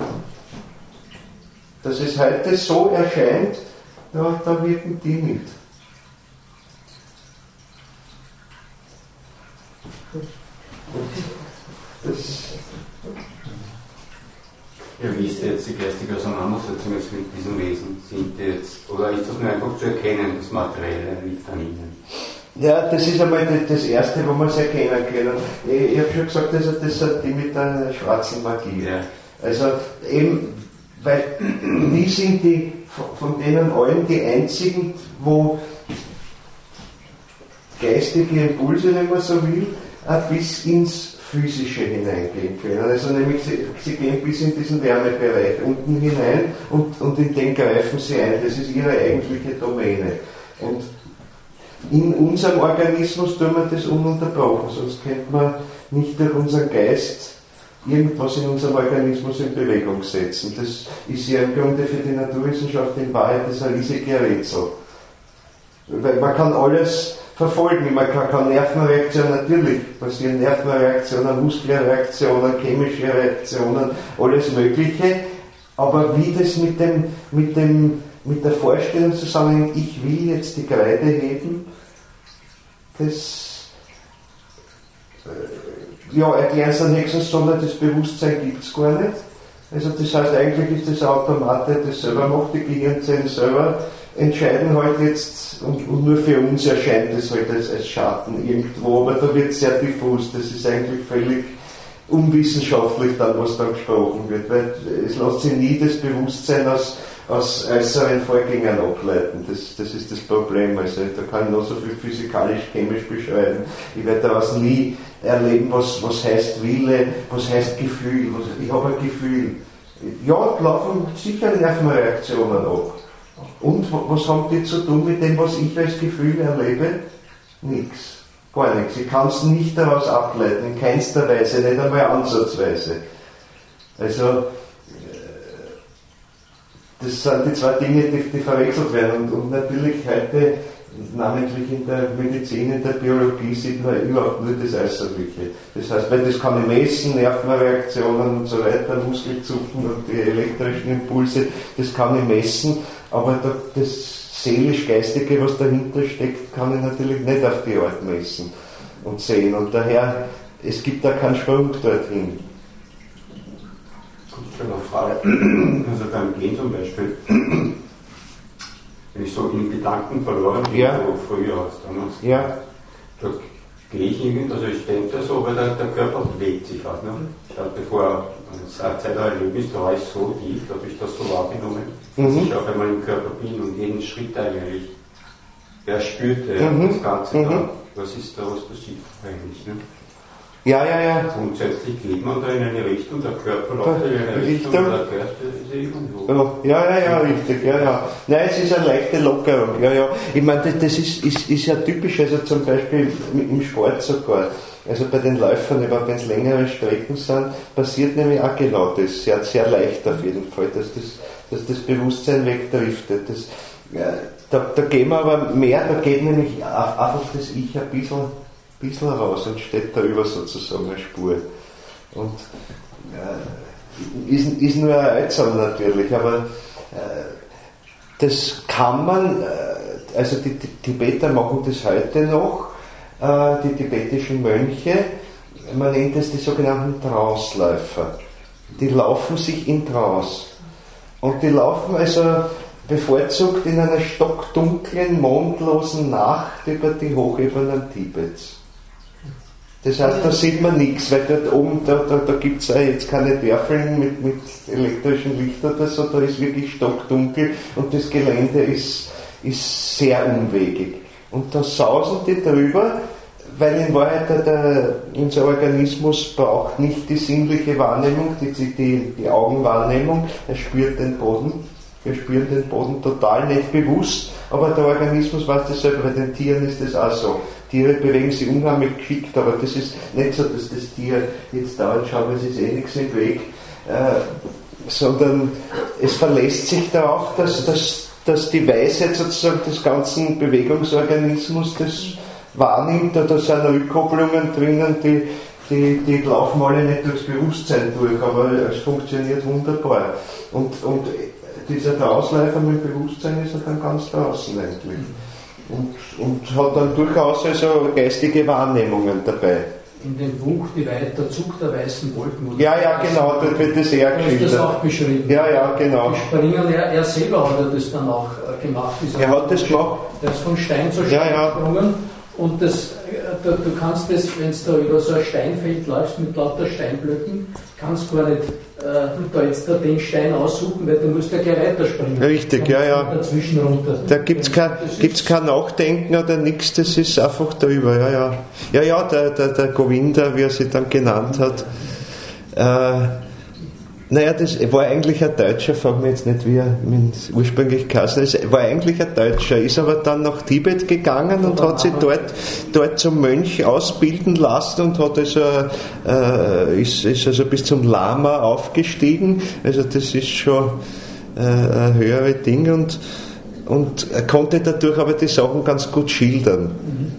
A: Dass es heute so erscheint, da, da wirken die mit. Das
C: ja, wie ist jetzt die geistige Auseinandersetzung jetzt mit diesen Wesen? Sind jetzt, oder ist das nur einfach zu erkennen, das Materielle liegt an ihnen?
A: Ja, das ist einmal das Erste, wo man es erkennen kann. Ich, ich habe schon gesagt, also das sind die mit der schwarzen Magie. Ja. Also eben, weil die sind die, von denen allen die einzigen, wo geistige Impulse, wenn man so will, bis ins Physische hineingehen können. Also nämlich sie, sie gehen bis in diesen Wärmebereich unten hinein und, und in den greifen sie ein. Das ist ihre eigentliche Domäne. Und in unserem Organismus tun wir das ununterbrochen, sonst könnte man nicht durch unseren Geist irgendwas in unserem Organismus in Bewegung setzen. Das ist ja im Grunde für die Naturwissenschaft in Wahrheit das ein riesiges Rätsel. Weil man kann alles verfolgen, man kann, kann Nervenreaktionen, natürlich passieren Nervenreaktionen, Muskelreaktionen, chemische Reaktionen, alles Mögliche, aber wie das mit dem, mit dem, mit der Vorstellung zusammenhängt, ich will jetzt die Kreide heben, das äh, ja, erklären Sie nächstens, sondern das Bewusstsein gibt es gar nicht. Also das heißt, eigentlich ist das Automat, der das selber macht, die Gehirnzellen selber entscheiden halt jetzt, und, und nur für uns erscheint das halt als, als Schatten irgendwo, aber da wird es sehr diffus, das ist eigentlich völlig unwissenschaftlich dann, was da gesprochen wird, weil es lässt sich nie das Bewusstsein aus, aus äußeren Vorgängern ableiten, das, das ist das Problem, also da kann ich noch so viel physikalisch-chemisch beschreiben, ich werde daraus nie erleben, was, was heißt Wille, was heißt Gefühl, was, ich habe ein Gefühl, ja, da laufen sicher Nervenreaktionen ab. Und was haben die zu tun mit dem, was ich als Gefühl erlebe? Nichts. Gar nichts. Ich kann es nicht daraus ableiten, in keinster Weise, nicht einmal ansatzweise. Also, das sind die zwei Dinge, die, die verwechselt werden. Und, und natürlich heute, namentlich in der Medizin, in der Biologie, sieht man überhaupt nur das Äußerliche. Das heißt, weil das kann ich messen, Nervenreaktionen und so weiter, Muskelzucken und die elektrischen Impulse, das kann ich messen, aber das seelisch-geistige, was dahinter steckt, kann ich natürlich nicht auf die Art messen und sehen. Und daher, es gibt da keinen Sprung dorthin.
C: Ich habe eine Frage, also beim Gehen zum Beispiel, wenn ich so in Gedanken verloren bin,
A: ja.
C: so früher als damals,
A: ja.
C: da gehe ich irgendwie, also ich denke so, weil der, der Körper bewegt sich halt. Ne? Ich hatte vor einer Zeit ein Erlebnis, da war ich so tief, da habe ich das so wahrgenommen, dass mhm. ich auf einmal im Körper bin und jeden Schritt eigentlich er spürte, mhm. das Ganze mhm. da, was ist da, was passiert eigentlich. Ne?
A: Ja, ja, ja.
C: Grundsätzlich geht man da in eine Richtung, der Körper läuft in eine Richtung, Richtung. Der Geist ist irgendwo.
A: Ja, ja, ja, richtig, ja, ja. Nein, es ist eine leichte Lockerung, ja, ja. Ich meine, das, das ist, ist, ist ja typisch, also zum Beispiel im Sport sogar. Also bei den Läufern, überhaupt wenn es längere Strecken sind, passiert nämlich auch genau das, sehr, sehr leicht auf jeden Fall, dass das, dass das Bewusstsein wegdriftet. Das, ja, da, da gehen wir aber mehr, da geht nämlich einfach das Ich ein bisschen bisschen raus und steht da über sozusagen eine Spur. Und äh, ist, ist nur ein Äußern natürlich, aber äh, das kann man, äh, also die, die Tibeter machen das heute noch, äh, die tibetischen Mönche, man nennt es die sogenannten Tranceläufer. Die laufen sich in Trance. Und die laufen also bevorzugt in einer stockdunklen, mondlosen Nacht über die Hochebenen Tibets. Das heißt, da sieht man nichts, weil dort oben, da, da, da gibt es jetzt keine Tafeln mit, mit elektrischen Licht oder so, da ist wirklich stockdunkel und das Gelände ist, ist sehr unwegig. Und da sausen die drüber, weil in Wahrheit der, der, unser Organismus braucht nicht die sinnliche Wahrnehmung, die, die, die Augenwahrnehmung, er spürt den Boden, wir spüren den Boden total nicht bewusst, aber der Organismus weiß das selber, bei den Tieren ist das auch so. Tiere bewegen sich unheimlich geschickt, aber das ist nicht so, dass das Tier jetzt dauernd schaut, es ist eh nichts im Weg, äh, sondern es verlässt sich darauf, dass, dass, dass die Weisheit sozusagen des ganzen Bewegungsorganismus das wahrnimmt, da sind Rückkopplungen drinnen, die, die, die laufen alle nicht durchs Bewusstsein durch, aber es funktioniert wunderbar. Und, und dieser Ausläufer mit Bewusstsein ist ja dann ganz draußen eigentlich. Und, und hat dann durchaus also geistige Wahrnehmungen dabei.
B: In dem Buch Die Weit, der Zug der weißen Wolken.
A: Ja, ja, genau, dort wird das eher geschildert.
B: Da ist das auch beschrieben.
A: Ja, ja, genau.
B: Die springen, er, er selber hat er das dann auch gemacht.
A: Er hat das gemacht.
B: Der ist von Stein zu Stein
A: ja, ja.
B: gesprungen. Und das, du, du kannst das, wenn du da über so ein Steinfeld läufst mit lauter Steinblöcken, kannst gar nicht äh, da jetzt da den Stein aussuchen, weil du musst ja gleich weiterspringen.
A: Richtig, ja, ja.
B: Dazwischen runter.
A: Da gibt es kein, kein Nachdenken oder nichts, das ist einfach drüber, ja, ja. Ja, ja, der, der, der Govinda, wie er sich dann genannt hat, äh, naja, das war eigentlich ein Deutscher, frag mich jetzt nicht, wie er ursprünglich geheißen ist, war eigentlich ein Deutscher, ist aber dann nach Tibet gegangen und hat sich dort, dort zum Mönch ausbilden lassen und hat also, äh, ist, ist also bis zum Lama aufgestiegen, also das ist schon äh, ein höheres Ding und, und er konnte dadurch aber die Sachen ganz gut schildern.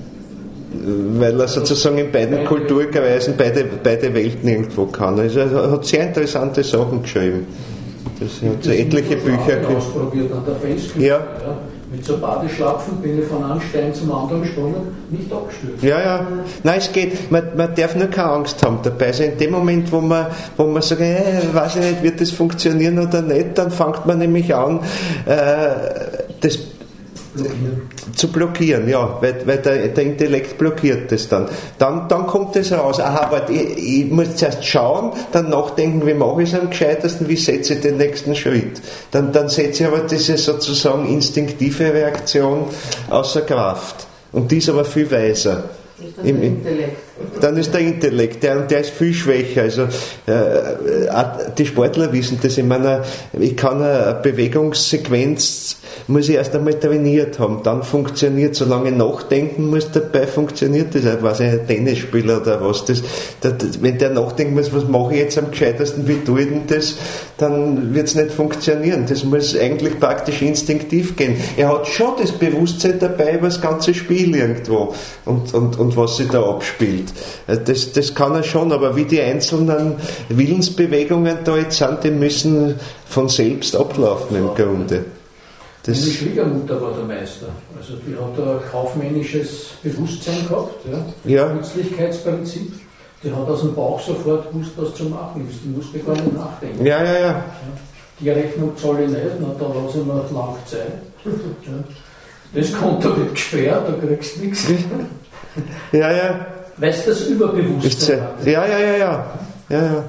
A: Weil er sozusagen in beiden Kulturkreisen beide, beide Welten irgendwo kann. Also er hat sehr interessante Sachen geschrieben. Das hat so etliche Bücher
B: gegeben. Ausprobiert an der Felsküste.
A: Ja.
B: Ja. Mit so Badeschlapfen bin ich von einem Stein zum anderen gesprungen, nicht abgestürzt.
A: Ja, ja. Nein, es geht. Man, man darf nur keine Angst haben dabei. Also in dem Moment, wo man, wo man sagt, äh, weiß ich nicht, wird das funktionieren oder nicht, dann fängt man nämlich an, äh, das Blockieren. zu blockieren, ja, weil, weil der, der Intellekt blockiert das dann. Dann, dann kommt es raus, aha, warte, ich, ich muss zuerst schauen, dann nachdenken, wie mache ich es am gescheitesten, wie setze ich den nächsten Schritt. Dann, dann setze ich aber diese sozusagen instinktive Reaktion außer Kraft. Und die ist aber viel weiser.
D: Ist das Im, der Intellekt?
A: Dann ist der Intellekt, der, der ist viel schwächer. Also, äh, die Sportler wissen das. Ich meine, ich kann eine Bewegungssequenz, muss ich erst einmal trainiert haben, dann funktioniert, solange ich nachdenken muss dabei, funktioniert das. Ich weiß nicht, ein Tennisspieler oder was. Das, das, wenn der nachdenken muss, was mache ich jetzt am gescheitesten, wie tue ich denn das, dann wird es nicht funktionieren. Das muss eigentlich praktisch instinktiv gehen. Er hat schon das Bewusstsein dabei über das ganze Spiel irgendwo und, und, und was sich da abspielt. Das, das kann er schon, aber wie die einzelnen Willensbewegungen da jetzt sind, die müssen von selbst ablaufen im Grunde.
B: Das Meine Schwiegermutter war der Meister. Also die hat ein kaufmännisches Bewusstsein gehabt, ja.
A: Ja.
B: Nützlichkeitsprinzip. Die hat aus dem Bauch sofort gewusst, was zu machen ist. Die musste gar nicht nachdenken.
A: Ja, ja, ja.
B: ja. Die Rechnung zahle ich nicht, na, da lasse ich mir lang Zeit. Ja. Das Konto wird gesperrt, da kriegst du nichts.
A: Ja, ja.
B: Weißt du, das Überbewusstsein hat?
A: Ja, ja, ja, ja. Ja, ja.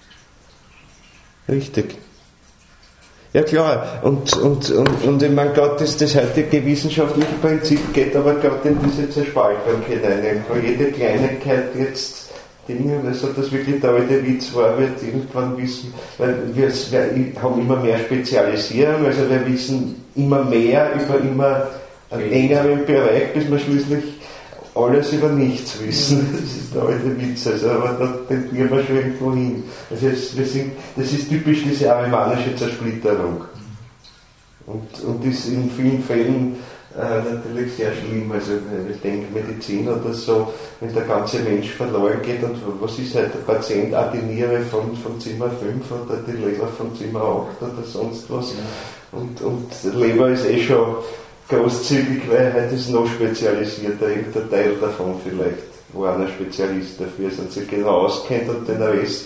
A: Richtig. Ja klar, und, und, und, und ich meine, gerade das, das heutige wissenschaftliche Prinzip geht aber gerade in diese Zerspaltung hinein. Wo jede Kleinigkeit jetzt Dinge, also dass wirklich der alte Witz war, wird irgendwann wissen, weil wir, wir haben immer mehr Spezialisierung, also wir wissen immer mehr über immer einen engeren Bereich, bis wir schließlich alles über nichts wissen. Das ist der alte Witz, also, aber da denken wir schon irgendwo hin. Also es, wir sind, das ist typisch diese arimanische Zersplitterung. Und, und ist in vielen Fällen äh, natürlich sehr schlimm. Also ich denke Medizin oder so, wenn der ganze Mensch verloren geht und was ist halt der Patient, auch die Niere von, von Zimmer fünf oder die Leber von Zimmer acht oder sonst was. Und, und Leber ist eh schon großzügig, weil heute ist noch spezialisierter, irgendein Teil davon vielleicht, wo einer Spezialist dafür ist und sich genau auskennt und den Rest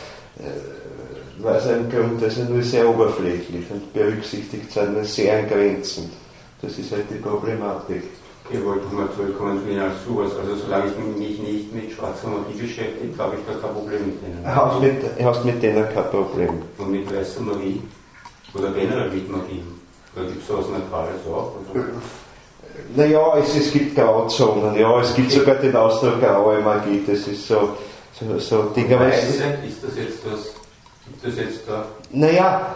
A: äh, weiß er im Grunde also nur sehr oberflächlich und berücksichtigt seine sehr an Grenzen. Das ist halt die Problematik.
C: Ich wollte mal zurückkommen zu Ihnen als sowas. Also solange ich mich nicht mit schwarzer Magie beschäftige, habe ich da kein Problem mit denen.
A: Du hast mit, hast mit denen kein Problem.
C: Und mit weißer Magie? Oder generell mit Magie? Oder gibt es sowas Neutrales auch? Also?
A: Naja, es, es gibt Grauzonen, ja, es gibt sogar den Ausdruck graue Magie, das ist so, so, so Dinge.
C: Weiße, ist das jetzt das, gibt das jetzt da?
A: Naja,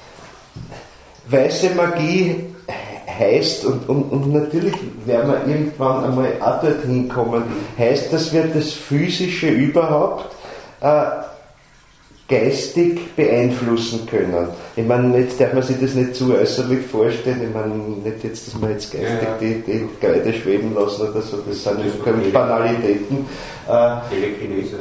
A: weiße Magie heißt, und, und, und natürlich werden wir irgendwann einmal auch dorthin kommen, heißt, dass wir das Physische überhaupt äh, geistig beeinflussen können. Ich meine, jetzt darf man sich das nicht zu äußerlich vorstellen, ich meine, nicht jetzt, dass man jetzt geistig ja, ja. die, die Kreide schweben lassen oder so, das sind das Banalitäten. Äh,
C: Telekinese.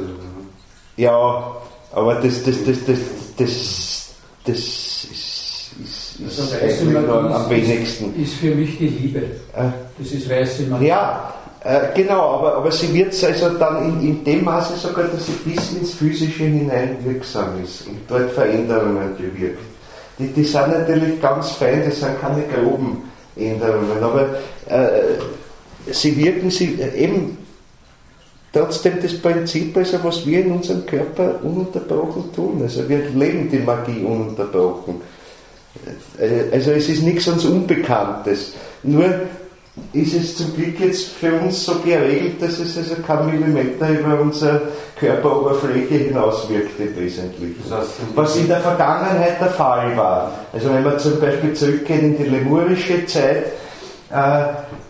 A: Ja, aber das, das, das, das, das, das ist, ist, ist
B: also
A: eigentlich nur am wenigsten.
B: Ist für mich die Liebe. Das ist weiße Magie.
A: Ja, Äh, genau, aber, aber sie wird also dann in, in dem Maße sogar, dass sie bis ins Physische hinein wirksam ist und dort Veränderungen bewirkt. Die, die sind natürlich ganz fein, das sind keine groben Änderungen, aber äh, sie wirken, sie, äh, eben trotzdem das Prinzip, also was wir in unserem Körper ununterbrochen tun. Also wir leben die Magie ununterbrochen. Also es ist nichts uns Unbekanntes. Nur ist es zum Glück jetzt für uns so geregelt, dass es also kein Millimeter über unsere Körperoberfläche hinauswirkt im Wesentlichen. Was in der Vergangenheit der Fall war. Also wenn man zum Beispiel zurückgeht in die lemurische Zeit, äh,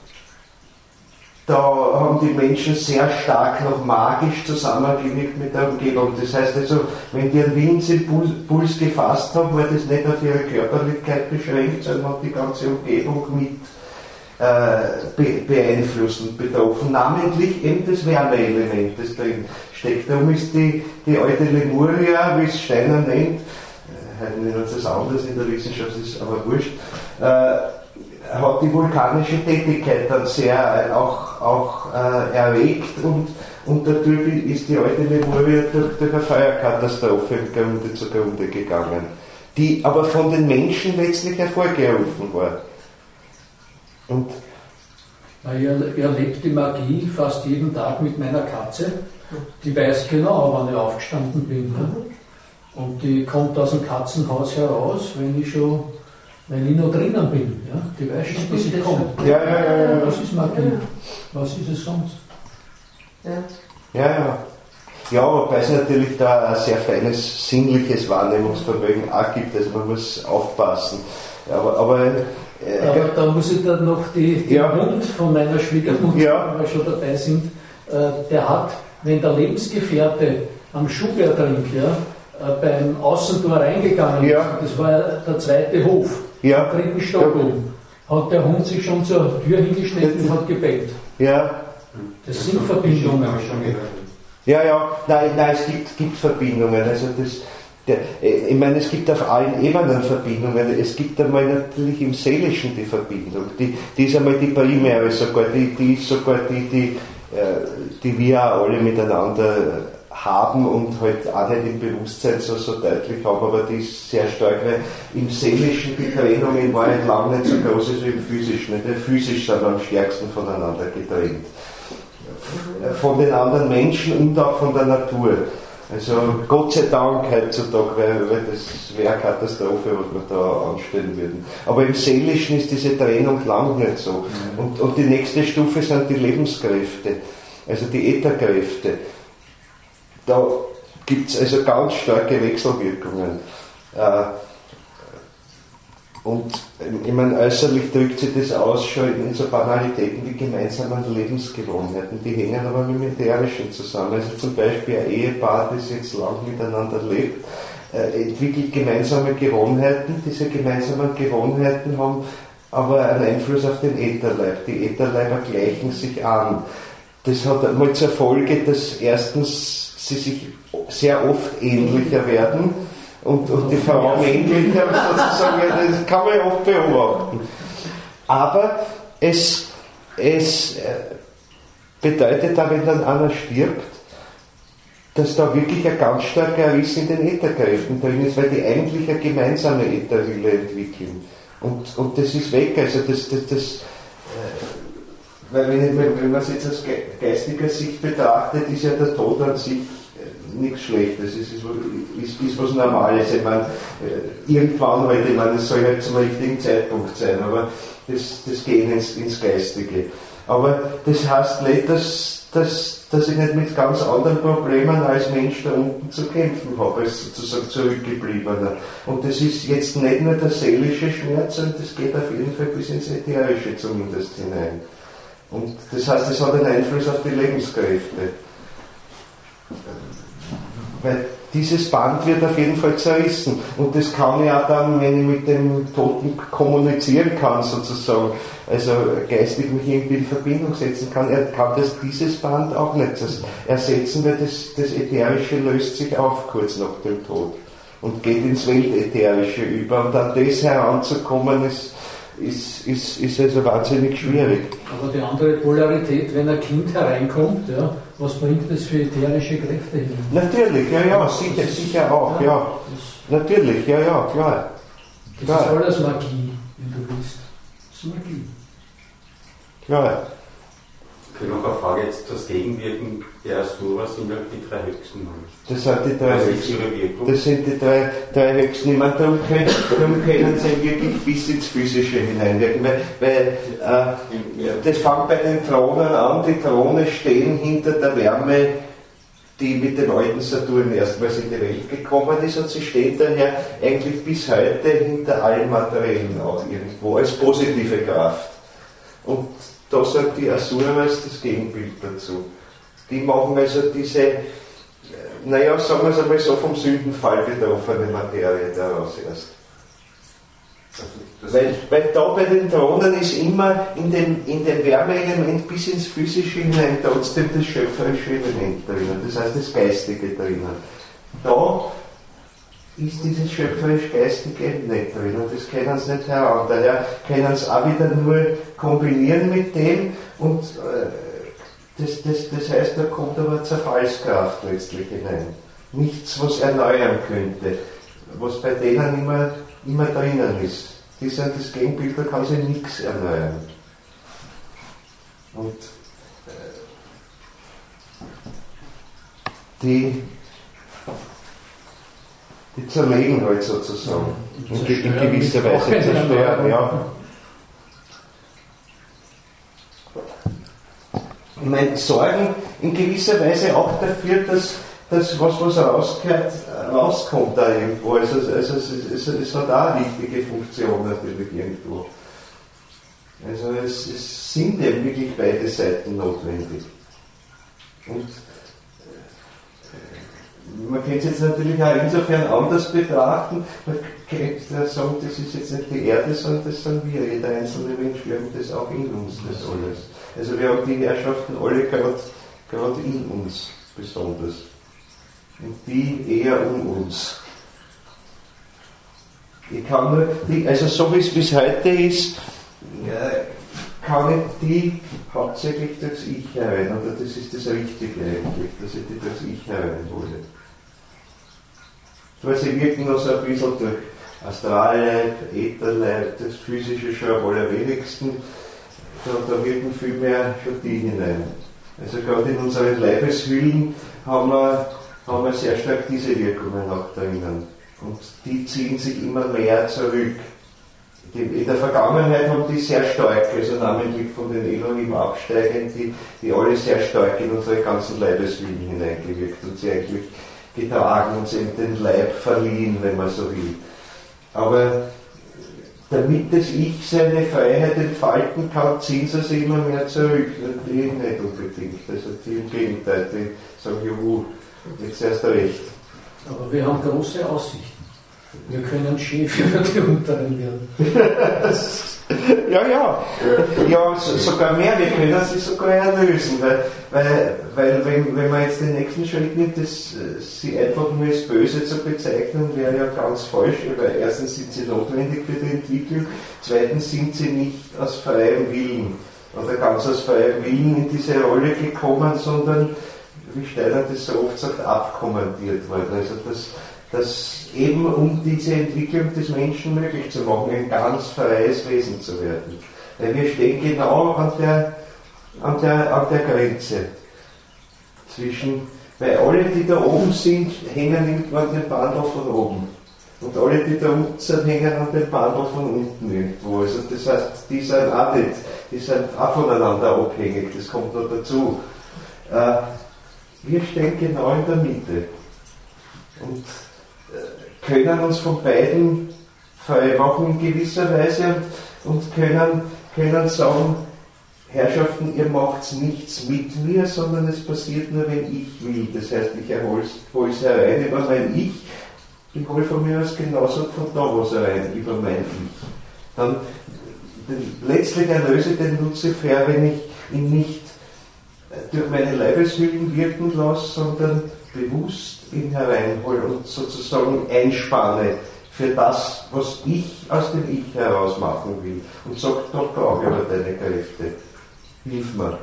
A: da haben die Menschen sehr stark noch magisch zusammengelebt mit der Umgebung. Das heißt also, wenn die einen Willensimpuls gefasst haben, war das nicht auf ihre Körperlichkeit beschränkt, sondern hat die ganze Umgebung mit beeinflussen und betroffen, namentlich eben das Wärmeelement, das drin steckt. Darum ist die, die alte Lemuria, wie es Steiner nennt, heute nennen sie es anders in der Wissenschaft, ist aber wurscht, äh, hat die vulkanische Tätigkeit dann sehr auch, auch äh, erregt und, und dadurch ist die alte Lemuria durch, durch eine Feuerkatastrophe im Grunde zugrunde gegangen, die aber von den Menschen letztlich hervorgerufen war. Und
B: ich erlebe die Magie fast jeden Tag mit meiner Katze. Die weiß genau, wann ich aufgestanden bin. Und die kommt aus dem Katzenhaus heraus, wenn ich schon, wenn ich noch drinnen bin. Ja? Die weiß schon, dass ich komme.
A: Ja, ja, ja, ja.
B: Was ist Magie? Was ist es sonst?
A: Ja, ja. Ja, ja, wobei es natürlich da ein sehr feines sinnliches Wahrnehmungsvermögen auch gibt. Also man muss aufpassen. Aber, aber
B: Aber da muss ich dann noch die, den ja. Hund von meiner Schwiegermutter, ja. wenn wir schon dabei sind, äh, der hat, wenn der Lebensgefährte am Schuhbergring ja, äh, beim Außentor reingegangen ist, ja. das war der zweite Hof,
A: ja.
B: am dritten Stock oben, hat der Hund sich schon zur Tür hingestellt und hat gebellt.
A: Ja.
B: Das, das sind Verbindungen.
A: Ja, ja, nein, nein, es gibt, gibt Verbindungen. Also das, der, ich meine, es gibt auf allen Ebenen Verbindungen. Es gibt einmal natürlich im Seelischen die Verbindung. Die, die ist einmal die primäre sogar, die, die ist sogar die, die, die wir auch alle miteinander haben und halt auch nicht im Bewusstsein so, so deutlich haben, aber die ist sehr stark, weil im Seelischen die Trennung in Wahrheit lang nicht so groß ist wie im Physischen. Nicht? Physisch sind wir am stärksten voneinander getrennt. Von den anderen Menschen und auch von der Natur. Also Gott sei Dank heutzutage, weil, weil das wäre eine Katastrophe, was wir da anstellen würden. Aber im Seelischen ist diese Trennung lang nicht so. Mhm. Und, und die nächste Stufe sind die Lebenskräfte, also die Ätherkräfte. Da gibt es also ganz starke Wechselwirkungen. Äh, und ich meine, äußerlich drückt sich das aus schon in so Banalitäten wie gemeinsamen Lebensgewohnheiten, die hängen aber mit dem Ätherischen zusammen. Also zum Beispiel ein Ehepaar, das jetzt lang miteinander lebt, äh, entwickelt gemeinsame Gewohnheiten. Diese gemeinsamen Gewohnheiten haben aber einen Einfluss auf den Ätherleib. Die Ätherleiber gleichen sich an. Das hat einmal zur Folge, dass erstens sie sich sehr oft ähnlicher werden, Und, und die Frauen ähnlicher sozusagen, das kann man ja oft beobachten. Aber es, es bedeutet da, wenn dann einer stirbt, dass da wirklich ein ganz starker Riss in den Ätherkräften drin ist, weil die eigentlich eine gemeinsame Ätherwille entwickeln. Und, und das ist weg, also das, das, das äh, weil wenn, wenn man es jetzt aus geistiger Sicht betrachtet, ist ja der Tod an sich nichts Schlechtes, es ist, ist, ist was Normales. Ich meine, irgendwann halt, ich meine, es soll halt zum richtigen Zeitpunkt sein, aber das, das geht ins, ins Geistige. Aber das heißt nicht, dass, dass, dass ich nicht mit ganz anderen Problemen als Mensch da unten zu kämpfen habe, als sozusagen Zurückgebliebener. Und das ist jetzt nicht nur der seelische Schmerz, sondern das geht auf jeden Fall bis ins Ätherische zumindest hinein. Und das heißt, es hat einen Einfluss auf die Lebenskräfte. Weil dieses Band wird auf jeden Fall zerrissen. Und das kann ich auch dann, wenn ich mit dem Toten kommunizieren kann, sozusagen, also geistig mich irgendwie in Verbindung setzen kann, er kann das, dieses Band auch nicht ersetzen, weil das, das Ätherische löst sich auf kurz nach dem Tod und geht ins Weltätherische über. Und an das heranzukommen ist, ist, ist, ist also wahnsinnig schwierig.
B: Aber die andere Polarität, wenn ein Kind hereinkommt, ja, was bringt das für ätherische Kräfte hin?
A: Natürlich, ja, ja, sicher, sicher auch, ja. ja. Natürlich, ja, ja, klar.
B: Das
A: klar.
B: ist alles Magie, wenn du willst. Das ist Magie.
A: Klar.
C: Ich habe noch eine Frage jetzt, das Gegenwirken der Asura sind halt die drei höchsten.
A: Das sind die drei höchsten. Das sind die drei, drei höchsten. Ich meine, darum können, darum können sie wirklich bis ins Physische hineinwirken. Weil, weil äh, das fängt bei den Thronen an, die Throne stehen hinter der Wärme, die mit dem alten Saturn erstmals in die Welt gekommen ist, und sie steht daher eigentlich bis heute hinter allen Materiellen auch irgendwo als positive Kraft. Und da sagt die Asuras das Gegenbild dazu. Die machen also diese, naja, sagen wir es einmal so, vom Sündenfall betroffene Materie daraus erst. Weil, weil da bei den Thronen ist immer in dem, in dem Wärmeelement bis ins Physische hinein trotzdem das schöpferische Element drinnen, das heißt das Geistige drinnen. Da ist dieses schöpferisch-geistige nicht drin und das können sie nicht heran. Daher können sie auch wieder nur kombinieren mit dem, und äh, das, das, das heißt, da kommt aber Zerfallskraft letztlich hinein. Nichts, was erneuern könnte, was bei denen immer, immer drinnen ist. Die sind das Gegenbild, da kann sich nichts erneuern. Und äh, die Die zerlegen halt sozusagen. In, in gewisser Weise zerstören, ja. Ich meine, sorgen in gewisser Weise auch dafür, dass, dass was, was rausgehört, rauskommt da irgendwo. Also, also es, es, es hat auch eine wichtige Funktion natürlich irgendwo. Also es, es sind eben wirklich beide Seiten notwendig. Und man kann es jetzt natürlich auch insofern anders betrachten, man könnte sagen, das ist jetzt nicht die Erde, sondern das sind wir, jeder einzelne Mensch, wir haben das auch in uns, das alles. Also wir haben die Herrschaften alle gerade in uns besonders. Und die eher um uns. Ich kann nur, die, also so wie es heute ist, kann ich die hauptsächlich durchs Ich herein, oder das ist das Richtige eigentlich, dass ich die durchs Ich herein hole. Weil sie wirken noch so ein bisschen durch Astralleib, Ätherleib, das Physische schon am allerwenigsten, da, da wirken viel mehr schon die hinein. Also gerade in unseren Leibeshüllen haben wir, haben wir sehr stark diese Wirkungen auch drinnen. Und die ziehen sich immer mehr zurück. In der Vergangenheit haben die sehr stark, also namentlich von den Elohim absteigend, die, die alle sehr stark in unsere ganzen Leibeshüllen hineingewirkt und sie eigentlich getragen, uns eben den Leib verliehen, wenn man so will. Aber damit das Ich seine Freiheit entfalten kann, ziehen sie sich immer mehr zurück. Die nicht unbedingt. Also die im Gegenteil, die sagen, juhu, jetzt erst recht.
B: Aber wir haben große Aussichten. Wir können Chef über die Unteren werden.
A: ja, ja. Ja, sogar mehr. Wir können sie sogar erlösen. Weil, weil, weil wenn, wenn man jetzt den nächsten Schritt nimmt, das, sie einfach nur als böse zu bezeichnen, wäre ja ganz falsch. Weil erstens sind sie notwendig für die Entwicklung, zweitens sind sie nicht aus freiem Willen oder ganz aus freiem Willen in diese Rolle gekommen, sondern, wie Steiner das so oft sagt, abkommandiert worden. Also das dass eben um diese Entwicklung des Menschen möglich zu machen, ein ganz freies Wesen zu werden. Weil wir stehen genau an der, an der, an der Grenze zwischen, weil alle, die da oben sind, hängen irgendwann den Bandel von oben. Und alle, die da unten sind, hängen an den Bandel von unten irgendwo. Also das heißt, die sind auch nicht, die sind auch voneinander abhängig, das kommt noch dazu. Äh, wir stehen genau in der Mitte. Und können uns von beiden frei machen in gewisser Weise und können, können sagen, Herrschaften, ihr macht nichts mit mir, sondern es passiert nur, wenn ich will. Das heißt, ich hole es herein über mein Ich, ich hole von mir aus genauso von da was herein über mein Ich. Dann den, letztlich erlöse den Luzifer, wenn ich ihn nicht durch meine Leibeshüllen wirken lasse, sondern bewusst ihn hereinhole und sozusagen einspanne für das, was ich aus dem Ich heraus machen will. Und sage, doch brauche ich aber deine Kräfte. Hilf mir.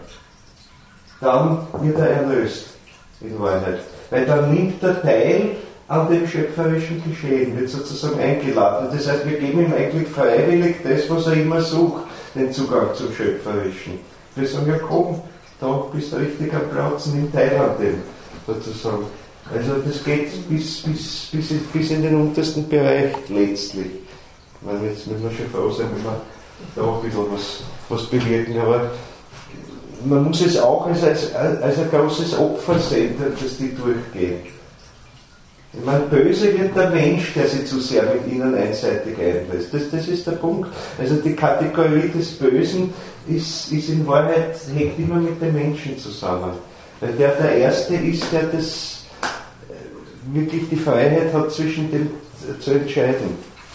A: Dann wird er erlöst, in Wahrheit. Weil dann nimmt er teil an dem schöpferischen Geschehen, wird sozusagen eingeladen. Das heißt, wir geben ihm eigentlich freiwillig das, was er immer sucht, den Zugang zum Schöpferischen. Wir sagen, ja komm, da bist du richtig am Platzen in Thailand sozusagen. Also das geht bis, bis, bis, bis in den untersten Bereich letztlich. Ich meine, jetzt müssen wir schon froh sein, wenn wir da ein bisschen was, was bewirken, aber man muss es auch als, als, als ein großes Opfer sehen, dass die durchgehen. Ich meine, böse wird der Mensch, der sich zu sehr mit ihnen einseitig einlässt. Das, das ist der Punkt. Also die Kategorie des Bösen ist, ist in Wahrheit, hängt immer mit dem Menschen zusammen. Weil der der Erste ist, der das wirklich die Freiheit hat, zwischen dem zu entscheiden.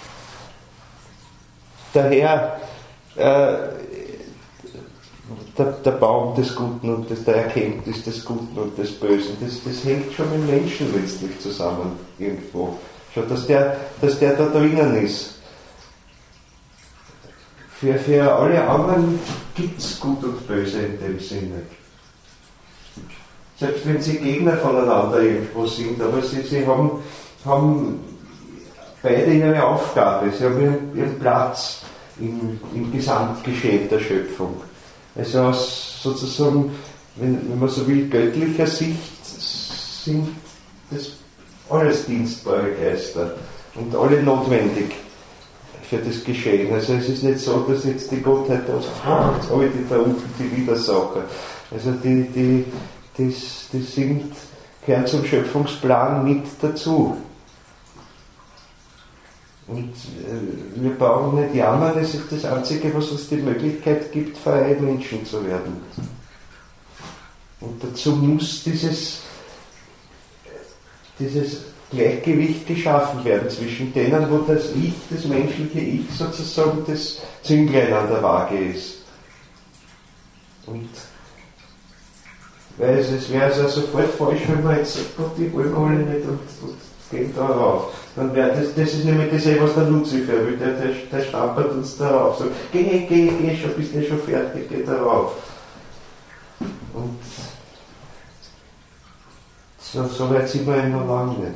A: Daher äh, der, der Baum des Guten und des, der Erkenntnis des Guten und des Bösen, das, das hängt schon mit Menschen letztlich zusammen irgendwo. Schon, dass der, dass der da drinnen ist. Für, für alle anderen gibt es Gut und Böse in dem Sinne. Selbst wenn sie Gegner voneinander irgendwo sind, aber sie, sie haben, haben beide ihre Aufgabe, sie haben ihren, ihren Platz im, im Gesamtgeschehen der Schöpfung. Also aus sozusagen, wenn, wenn man so will, göttlicher Sicht sind das alles dienstbare Geister und alle notwendig für das Geschehen. Also es ist nicht so, dass jetzt die Gottheit ausfragt, alle die da unten die Widersacher. Also die, die, die, die sind, gehören zum Schöpfungsplan mit dazu. Und äh, wir brauchen nicht jammern, es ist das Einzige, was uns die Möglichkeit gibt, freie Menschen zu werden. Und dazu muss dieses, dieses Gleichgewicht geschaffen werden zwischen denen, wo das Ich, das menschliche Ich sozusagen das Zünglein an der Waage ist. Und weil es, es wäre also sofort falsch, wenn man jetzt sagt, Gott, die wollen alle nicht und, und gehen da rauf. Dann wäre das, das ist nämlich das, was der Luzifer will, der, der, der stampert uns da rauf. So, geh, geh, geh, schon, bist du schon fertig, geh da rauf. Und so, so weit sind wir noch lange nicht.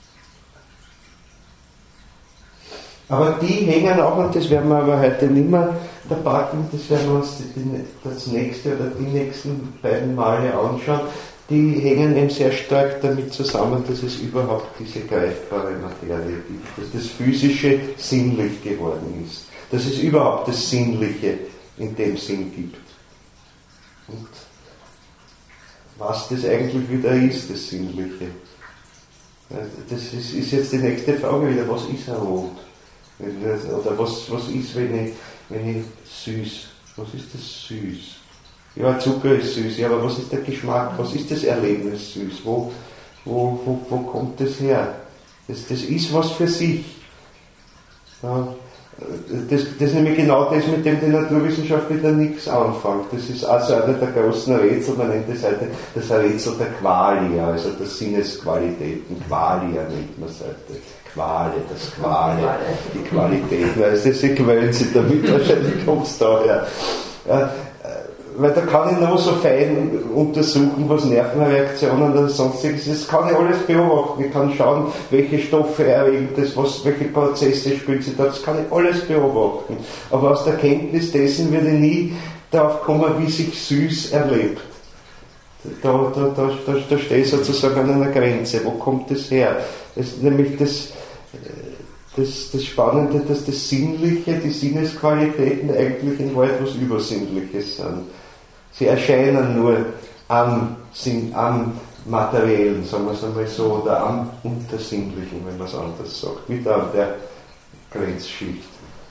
A: Aber die hängen auch, und das werden wir aber heute nicht mehr da packen, das werden wir uns die, die, das nächste oder die nächsten beiden Male anschauen, die hängen eben sehr stark damit zusammen, dass es überhaupt diese greifbare Materie gibt, dass das Physische sinnlich geworden ist, dass es überhaupt das Sinnliche in dem Sinn gibt. Und was das eigentlich wieder ist, das Sinnliche. Das ist, ist jetzt die nächste Frage wieder, was ist rot? Oder was, was ist, wenn ich, wenn ich süß? Was ist das süß? Ja, Zucker ist süß, ja, aber was ist der Geschmack? Was ist das Erlebnis süß? Wo, wo, wo, wo kommt das her? Das, das ist was für sich. Ja, das, das ist nämlich genau das, mit dem die Naturwissenschaft wieder nichts anfängt. Das ist also einer der großen Rätsel, man nennt das heute das Rätsel der Qualia, also der Sinnesqualitäten. Qualia nennt man es heute. Quale, das Quale, die Qualitäten. Also sie quälen sich damit, wahrscheinlich kommt es daher. Ja, weil da kann ich noch so fein untersuchen, was Nervenreaktionen oder sonstiges ist. Das kann ich alles beobachten. Ich kann schauen, welche Stoffe erregen das, was, welche Prozesse spielen sie da. Das kann ich alles beobachten. Aber aus der Kenntnis dessen würde ich nie darauf kommen, wie sich süß erlebt. Da, da, da, da, da stehe ich sozusagen an einer Grenze. Wo kommt das her? Das ist nämlich das, das, das Spannende, dass das Sinnliche, die Sinnesqualitäten eigentlich in Wahrheit was Übersinnliches sind. Sie erscheinen nur am, Sinn, am Materiellen, sagen wir es einmal so, oder am Untersinnlichen, wenn man es anders sagt, mit an der Grenzschicht.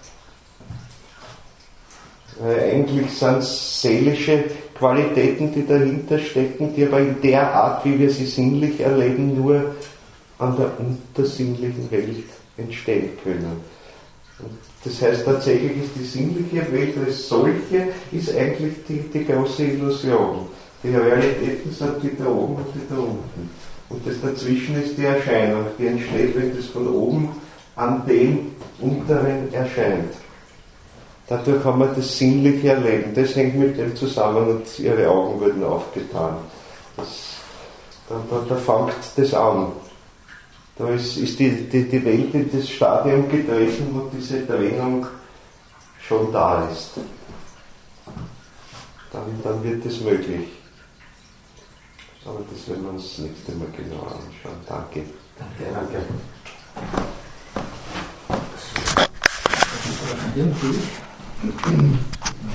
A: Weil eigentlich sind es seelische Qualitäten, die dahinter stecken, die aber in der Art, wie wir sie sinnlich erleben, nur an der untersinnlichen Welt entstehen können. Und das heißt, tatsächlich ist die sinnliche Welt als solche ist eigentlich die, die große Illusion. Die Realitäten sind die da oben und die da unten. Und das dazwischen ist die Erscheinung, die entsteht, wenn das von oben an dem Unteren erscheint. Dadurch haben wir das sinnliche Erleben. Das hängt mit dem zusammen und ihre Augen wurden aufgetan. Das, da, da, da fängt das an. Da ist, ist die, die, die Welt in das Stadium getreten, wo diese Trennung schon da ist. dann, dann wird es möglich. Aber das werden wir uns das nächste Mal genauer anschauen. Danke.
C: Danke, danke.
B: Irgendwie.